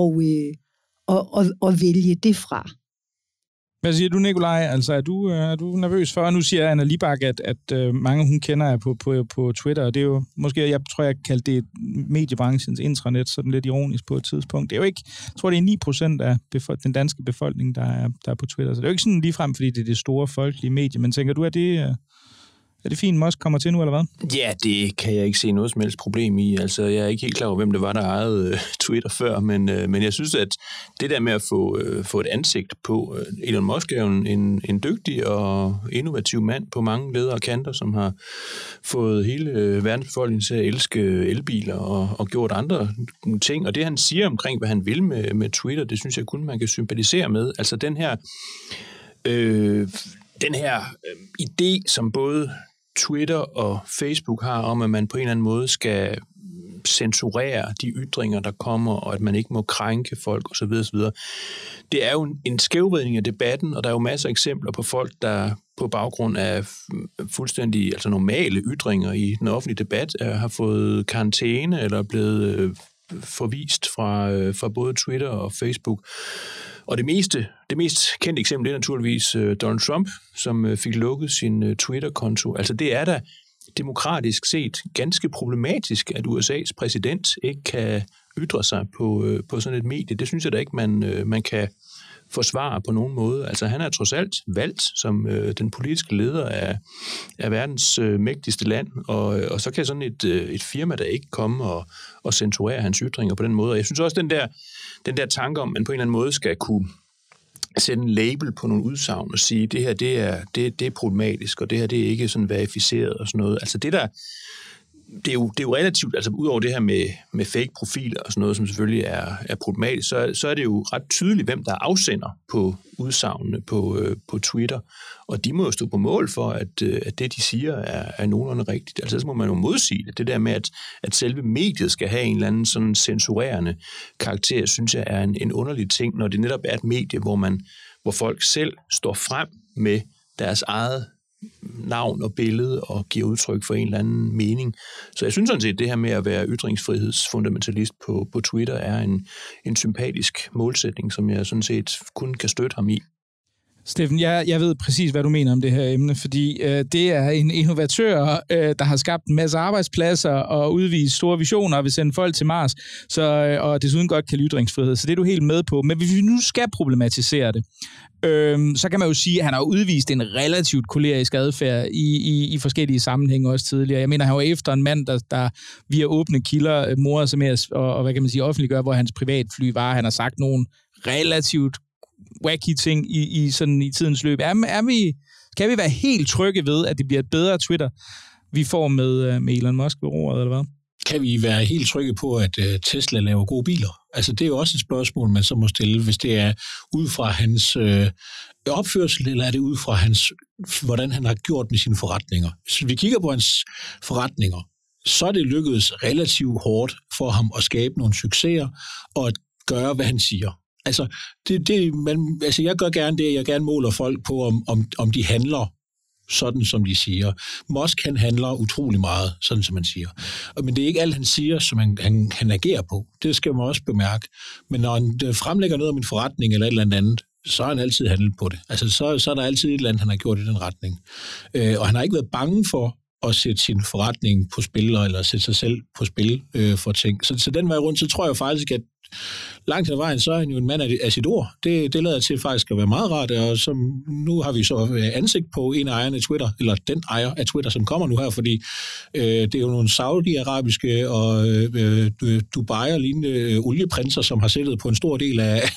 at vælge det fra. Hvad siger du, Nikolaj? Altså, er du nervøs for? Nu siger Anna Libak, at mange hun kender er på Twitter, og det er jo måske, jeg tror, jeg kaldte det mediebranchens intranet, sådan lidt ironisk på et tidspunkt. Det er jo ikke, jeg tror, det er 9% af den danske befolkning, der er på Twitter, så det er jo ikke sådan ligefrem, fordi det er det store folkelige medie, men tænker du, at er det fint, Musk kommer til nu, eller hvad? Ja, det kan jeg ikke se noget som helst problem i. Altså, jeg er ikke helt klar over, hvem det var, der ejede Twitter før, men jeg synes, at det der med at få et ansigt på, Elon Musk er jo en dygtig og innovativ mand på mange ledere og kanter, som har fået hele verdensbefolkningen til at elske elbiler og gjort andre ting. Og det, han siger omkring, hvad han vil med Twitter, det synes jeg kun, man kan sympatisere med. Altså, den her idé, som både Twitter og Facebook har om, at man på en eller anden måde skal censurere de ytringer, der kommer, og at man ikke må krænke folk osv. osv. Det er jo en skævvridning af debatten, og der er jo masser af eksempler på folk, der på baggrund af fuldstændig altså normale ytringer i den offentlige debat har fået karantæne eller er blevet forvist fra både Twitter og Facebook. Og det mest kendte eksempel er naturligvis Donald Trump, som fik lukket sin Twitter-konto. Altså det er da demokratisk set ganske problematisk, at USA's præsident ikke kan ytre sig på sådan et medie. Det synes jeg da ikke, man kan forsvare på nogen måde. Altså han er trods alt valgt som den politiske leder af verdens mægtigste land, og så kan sådan et firma der ikke komme og censurere hans ytringer på den måde. Og jeg synes også, den der tanke om, at man på en eller anden måde skal kunne sætte en label på nogle udsagn og sige, det her det er problematisk, og det her det er ikke sådan verificeret og sådan noget. Altså det er jo relativt, altså udover det her med fake profiler og sådan noget, som selvfølgelig er problematisk, så er det jo ret tydeligt, hvem der afsender på udsagnene på Twitter, og de må jo stå på mål for, at det, de siger, er nogenlunde rigtigt. Altså så må man jo modsige det. Det der med, at selve mediet skal have en eller anden sådan censurerende karakter, synes jeg er en underlig ting, når det netop er et medie, hvor folk selv står frem med deres eget navn og billede og giver udtryk for en eller anden mening. Så jeg synes sådan set, at det her med at være ytringsfrihedsfundamentalist på Twitter er en sympatisk målsætning, som jeg sådan set kun kan støtte ham i. Steffen, jeg ved præcis, hvad du mener om det her emne, fordi det er en innovatør, der har skabt en masse arbejdspladser og udvist store visioner og vil sende folk til Mars, og desuden godt kan lide ytringsfrihed. Så det er du helt med på. Men hvis vi nu skal problematisere det, så kan man jo sige, at han har udvist en relativt kolerisk adfærd i forskellige sammenhænge også tidligere. Jeg mener, han var efter en mand, der via åbne kilder morer sig med og hvad kan man sige, offentliggør, hvor hans privatfly var. Han har sagt nogle relativt wacky ting i tidens løb. Kan vi være helt trygge ved, at det bliver et bedre Twitter, vi får med Elon Musk ved roret, eller hvad? Kan vi være helt trygge på, at Tesla laver gode biler? Altså, det er jo også et spørgsmål, man så må stille, hvis det er ud fra hans opførsel, eller er det ud fra hvordan han har gjort med sine forretninger. Hvis vi kigger på hans forretninger, så er det lykkedes relativt hårdt for ham at skabe nogle succeser, og at gøre, hvad han siger. Altså, jeg gør gerne det, jeg gerne måler folk på, om de handler sådan, som de siger. Musk, han handler utrolig meget, sådan som man siger. Men det er ikke alt, han siger, som han agerer på. Det skal man også bemærke. Men når han fremlægger noget om en forretning eller et eller andet, så har han altid handlet på det. Altså, så er der altid et eller andet, han har gjort i den retning. Og han har ikke været bange for at sætte sin forretning på spil, eller sætte sig selv på spil for ting. Så den vej rundt, så tror jeg faktisk, at langt hen ad vejen, så er han jo en mand af sit ord. Det lader til faktisk at være meget rart, og som, nu har vi så ansigt på en af ejerne af Twitter, eller den ejer af Twitter, som kommer nu her, fordi det er jo nogle saudi-arabiske og Dubai og lignende olieprinser, som har sættet på en stor del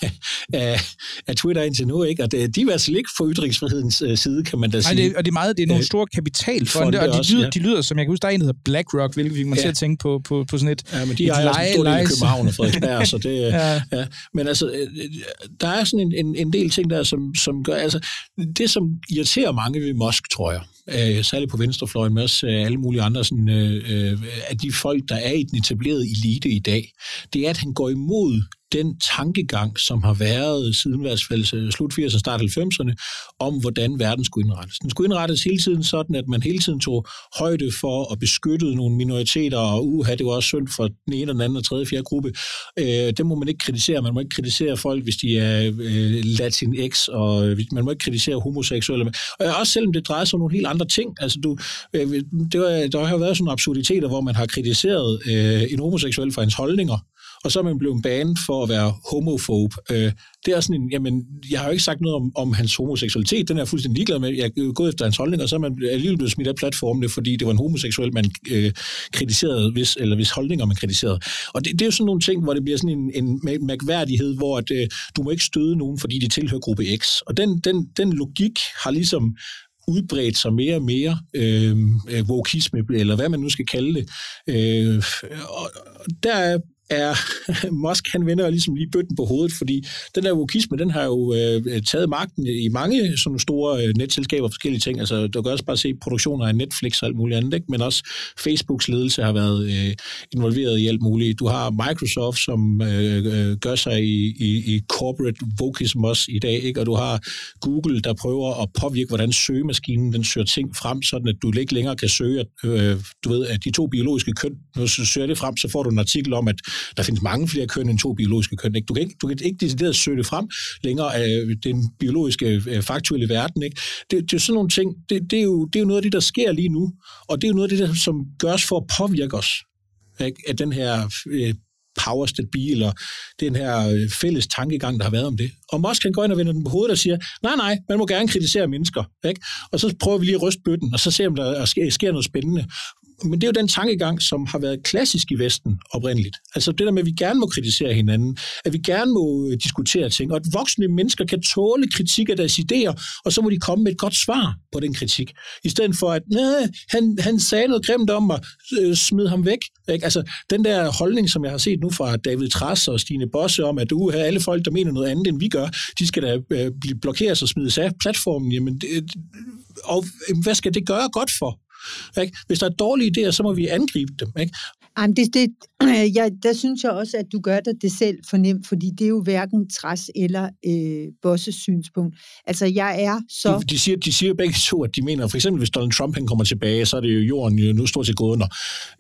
af Twitter indtil nu, ikke? Og de er i hvert fald ikke for ytringsfrihedens side, kan man da sige. Og det er nogle store kapitalfonde, og de lyder, som jeg kan huske, der er en, der hedder BlackRock, hvilket vi kommer til at tænke på sådan et ja, men de ejer også en stor del i København og Frederiksberg, så det ja. Men altså, der er sådan en del ting der, som gør, altså, det som irriterer mange ved Musk, tror jeg, særligt på venstrefløjen, men også alle mulige andre sådan, af de folk, der er i den etablerede elite i dag, det er, at han går imod den tankegang, som har været siden i hvert fald slut 80'erne og start 90'erne, om hvordan verden skulle indrettes. Den skulle indrettes hele tiden sådan, at man hele tiden tog højde for at beskytte nogle minoriteter, og det var også synd for den ene, den anden og tredje, fjerde gruppe. Det må man ikke kritisere. Man må ikke kritisere folk, hvis de er Latinx, og man må ikke kritisere homoseksuelle. Og også selvom det drejer sig om nogle helt andre ting. Altså, der har jo været sådan absurditeter, hvor man har kritiseret en homoseksuel for hans holdninger, og så er man blevet banet for at være homofob. Det er sådan en, jamen, jeg har jo ikke sagt noget om hans homoseksualitet, den er jeg fuldstændig ligeglad med. Jeg er gået efter hans holdning, og så er man alligevel blevet smidt af platformene, fordi det var en homoseksuel, man kritiserede, hvis holdninger man kritiserede. Og det er jo sådan nogle ting, hvor det bliver sådan en mærkværdighed, hvor at, du må ikke støde nogen, fordi de tilhører gruppe X. Og den logik har ligesom udbredt sig mere og mere, wokisme, eller hvad man nu skal kalde det. Og der Musk, han vender ligesom lige bøtten på hovedet, fordi den der wokisme, den har jo taget magten i mange sådan store netselskaber, forskellige ting. Altså, du kan også bare se produktioner af Netflix og alt muligt andet, ikke? Men også Facebooks ledelse har været involveret i alt muligt. Du har Microsoft, som gør sig i corporate wokism også i dag, ikke? Og du har Google, der prøver at påvirke, hvordan søgemaskinen den søger ting frem, sådan at du ikke længere kan søge, du ved, at de to biologiske køn, når du søger det frem, så får du en artikel om, at der findes mange flere køn end to biologiske køn. Ikke? Du kan ikke decideret søge det frem længere af den biologiske, faktuelle verden. Ikke? Det er sådan nogle ting. Det er jo noget af det, der sker lige nu, og det er jo noget af det, som gørs for at påvirke os. Ikke? At den her powers that be, eller den her fælles tankegang, der har været om det. Og Musk kan gå ind og vende den på hovedet og siger, nej, man må gerne kritisere mennesker. Ikke? Og så prøver vi lige at ryste bøtten, og så ser om der sker noget spændende. Men det er jo den tankegang, som har været klassisk i Vesten oprindeligt. Altså det der med, at vi gerne må kritisere hinanden, at vi gerne må diskutere ting, og at voksne mennesker kan tåle kritik af deres idéer, og så må de komme med et godt svar på den kritik. I stedet for, at han sagde noget grimt om mig, smid ham væk. Ikke? Altså den der holdning, som jeg har set nu fra David Trads og Stine Bosse om, at alle folk, der mener noget andet, end vi gør, de skal da blokeres og smides af platformen. Jamen, og hvad skal det gøre godt for? Ikke? Hvis der er dårlige idéer, så må vi angribe dem. Ikke? Der synes jeg også, at du gør det selv for nemt, fordi det er jo hverken Trads eller Bosses synspunkt. Altså, jeg er så... De siger begge to, at de mener, for eksempel, hvis Donald Trump han kommer tilbage, så er det jo jorden nu stort set gået under.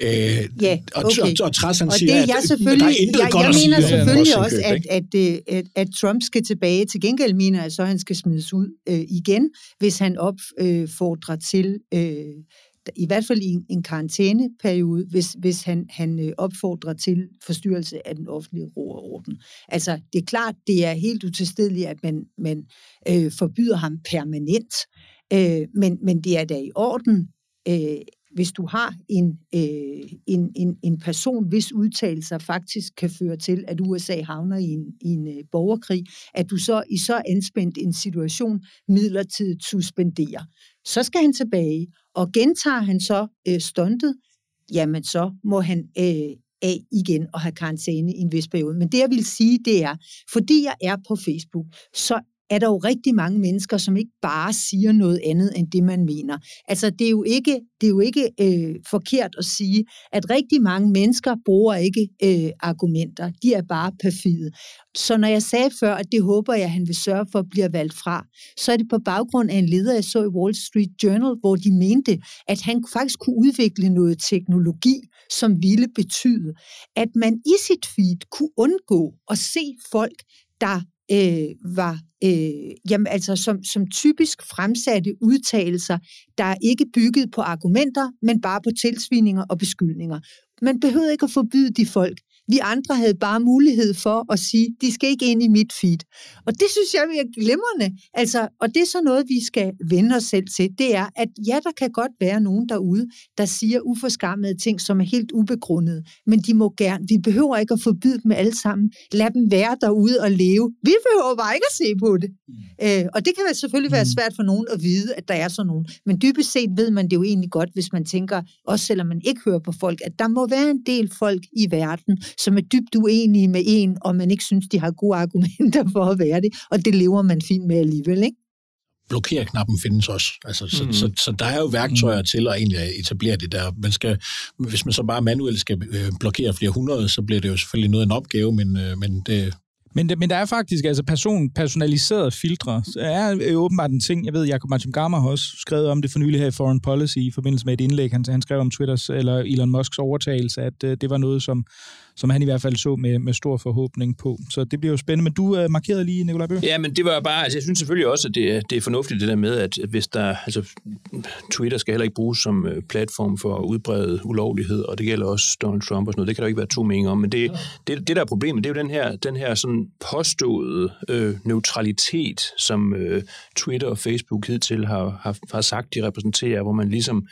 Og Trads han siger, at der er intet godt at sige. Jeg mener selvfølgelig også, at Trump skal tilbage. Til gengæld mener jeg så, at han skal smides ud igen, hvis han opfordrer til... i hvert fald i en karantæneperiode, hvis han opfordrer til forstyrrelse af den offentlige ro og orden. Altså, det er klart, det er helt utilstedeligt, at man forbyder ham permanent, men det er da i orden, hvis du har en person, hvis udtalelser faktisk kan føre til, at USA havner i en borgerkrig, at du så i så anspændt en situation midlertidigt suspenderer. Så skal han tilbage, og gentager han så stuntet, jamen så må han af igen og have karantæne i en vis periode. Men det jeg vil sige, det er, fordi jeg er på Facebook, så er der jo rigtig mange mennesker, som ikke bare siger noget andet, end det man mener. Altså, det er jo ikke forkert at sige, at rigtig mange mennesker bruger ikke argumenter. De er bare perfide. Så når jeg sagde før, at det håber jeg, at han vil sørge for at blive valgt fra, så er det på baggrund af en leder, jeg så i Wall Street Journal, hvor de mente, at han faktisk kunne udvikle noget teknologi, som ville betyde, at man i sit feed kunne undgå at se folk, der som typisk fremsatte udtalelser, der er ikke bygget på argumenter, men bare på tilsvininger og beskyldninger. Man behøvede ikke at forbyde de folk, Vi andre havde bare mulighed for at sige, de skal ikke ind i mit feed. Og det synes jeg er glimrende. Altså, og det er så noget, vi skal vende os selv til. Det er, at ja, der kan godt være nogen derude, der siger uforskammede ting, som er helt ubegrundede. Men de må gerne. Vi behøver ikke at forbyde dem alle sammen. Lad dem være derude og leve. Vi behøver bare ikke at se på det. Og det kan selvfølgelig være svært for nogen at vide, at der er sådan nogen. Men dybest set ved man det jo egentlig godt, hvis man tænker, også selvom man ikke hører på folk, at der må være en del folk i verden, som er dybt uenige med en, og man ikke synes, de har gode argumenter for at være det, og det lever man fint med alligevel, ikke? Blokér-knappen findes også. Altså, så der er jo værktøjer til at egentlig etablere det der. Hvis man så bare manuelt skal blokere flere hundrede, så bliver det jo selvfølgelig noget af en opgave, men det... Men der er faktisk altså personaliserede filtre. Så er åbenbart en ting. Jeg ved, Jacob Machim-Gamma har også skrevet om det for nylig her i Foreign Policy i forbindelse med et indlæg. Han skrev om Twitters eller Elon Musks overtagelse, at det var noget, som han i hvert fald så med stor forhåbning på. Så det bliver jo spændende. Men du markerede lige, Nikolaj Bøh? Ja, men det var bare... Altså, jeg synes selvfølgelig også, at det er fornuftigt det der med, at hvis der... Altså, Twitter skal heller ikke bruges som platform for at udbrede ulovlighed, og det gælder også Donald Trump og sådan noget. Det kan der ikke være to meninger om. Men det der er problemet, det er jo den her sådan påståede neutralitet, som Twitter og Facebook hidtil har sagt, de repræsenterer, hvor man ligesom...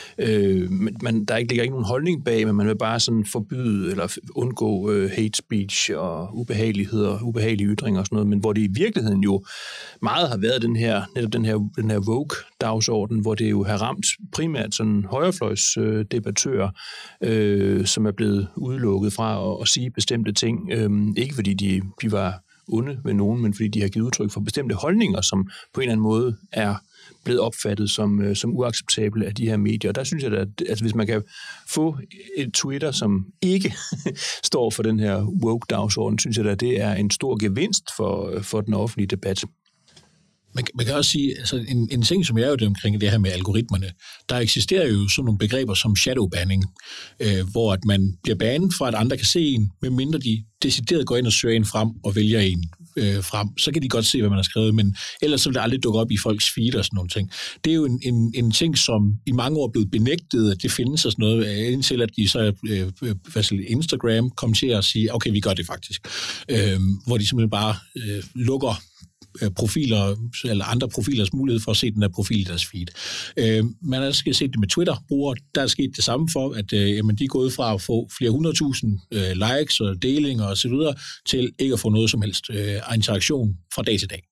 der ligger ikke nogen holdning bag, men man vil bare sådan forbyde eller undgå hate speech og ubehageligheder, ubehagelige ytringer og sådan noget, men hvor det i virkeligheden jo meget har været den her woke-dagsorden, hvor det jo har ramt primært sådan højrefløjsdebattører, som er blevet udelukket fra at sige bestemte ting. Ikke fordi de var onde ved nogen, men fordi de har givet udtryk for bestemte holdninger, som på en eller anden måde er blevet opfattet som uacceptable af de her medier. Og der synes jeg, at altså, hvis man kan få et Twitter, som ikke står for den her woke-dagsorden, synes jeg, at det er en stor gevinst for den offentlige debat. Man kan også sige, altså en ting, som jeg er jo det omkring det her med algoritmerne, der eksisterer jo sådan nogle begreber som shadowbanning, hvor at man bliver banet for, at andre kan se en, medmindre de decideret går ind og søger en frem og vælger en frem. Så kan de godt se, hvad man har skrevet, men ellers så vil det aldrig dukke op i folks feed og sådan nogle ting. Det er jo en ting, som i mange år er blevet benægtet, at det findes og sådan noget, indtil at de så Instagram kom til at sige, okay, vi gør det faktisk. Hvor de simpelthen bare lukker profiler eller andre profilers mulighed for at se den der profil i deres feed. Man har set det med Twitter-brugere. Der er sket det samme for, at de er gået fra at få flere 100.000 likes og delinger og så videre, til ikke at få noget som helst interaktion fra dag til dag.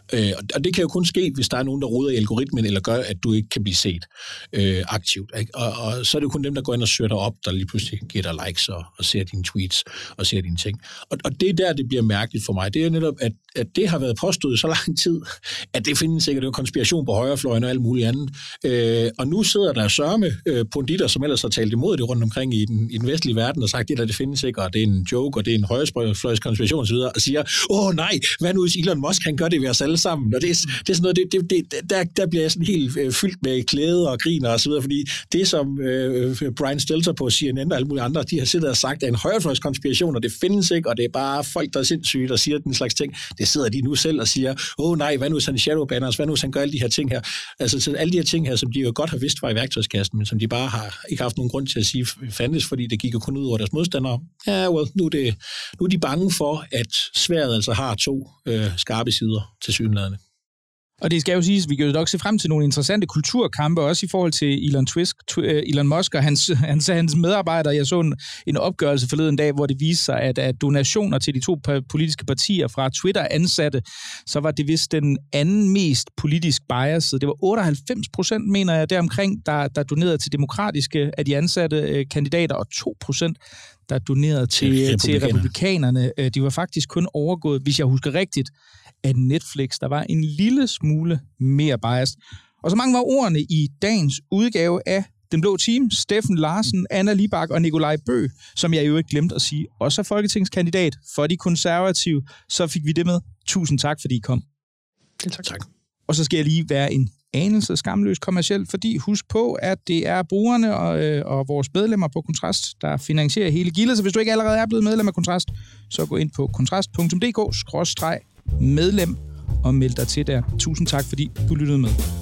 Og det kan jo kun ske, hvis der er nogen, der roder i algoritmen, eller gør, at du ikke kan blive set aktivt. Ikke? Og så er det jo kun dem, der går ind og søger dig op, der lige pludselig giver dig likes og ser dine tweets og ser dine ting. Og det er der, det bliver mærkeligt for mig. Det er netop, at det har været påstået så lang tid, at det findes sikkert en konspiration på højrefløjen og alt muligt andet. Og nu sidder der sørme ponditter, som ellers har talt imod det rundt omkring i den vestlige verden, og sagt, at det findes ikke, og det er en joke, og det er en højrefløjs konspiration osv., og siger, nej, hvad nu hvis Elon Musk, han gør det ved os alle sammen? Og det er sådan noget, der bliver jeg sådan helt fyldt med glæde og griner og så videre, fordi det som Brian Stelter på CNN og alle mulige andre, de har siddet og sagt, at en højrefløjs konspiration, og det findes ikke, og det er bare folk, der er sindssyge, der siger den slags ting. Det sidder de nu selv og siger, nej, hvad nu hvis han shadowbanner os, hvad nu hvis han gør alle de her ting her? Altså så alle de her ting her, som de jo godt har vidst var i værktøjskassen, men som de bare har ikke haft nogen grund til at sige fandtes, fordi det gik jo kun ud over deres modstandere. Ja, nu er de bange for, at sværdet altså har to skarpe sider til synlædende. Og det skal jo siges, vi kan jo nok se frem til nogle interessante kulturkampe, også i forhold til Elon Musk og hans medarbejdere. Jeg så en opgørelse forleden dag, hvor det viste sig, at donationer til de to politiske partier fra Twitter-ansatte, så var det vist den anden mest politisk biased. Det var 98%, mener jeg, deromkring, der donerede til demokratiske af de ansatte kandidater, og 2%, der donerede til republikanerne. De var faktisk kun overgået, hvis jeg husker rigtigt, af Netflix, der var en lille smule mere biased. Og så mange var ordene i dagens udgave af Den Blå Team. Steffen Larsen, Anna Libak og Nikolaj Bøh, som jeg jo ikke glemte at sige, også er folketingskandidat for de konservative. Så fik vi det med. Tusind tak, fordi I kom. Tak. Og så skal jeg lige være en anelse skamløs kommerciel, fordi husk på, at det er brugerne og vores medlemmer på Kontrast, der finansierer hele gildet. Så hvis du ikke allerede er blevet medlem af Kontrast, så gå ind på kontrast.dk/medlem og meld dig til der. Tusind tak, fordi du lyttede med.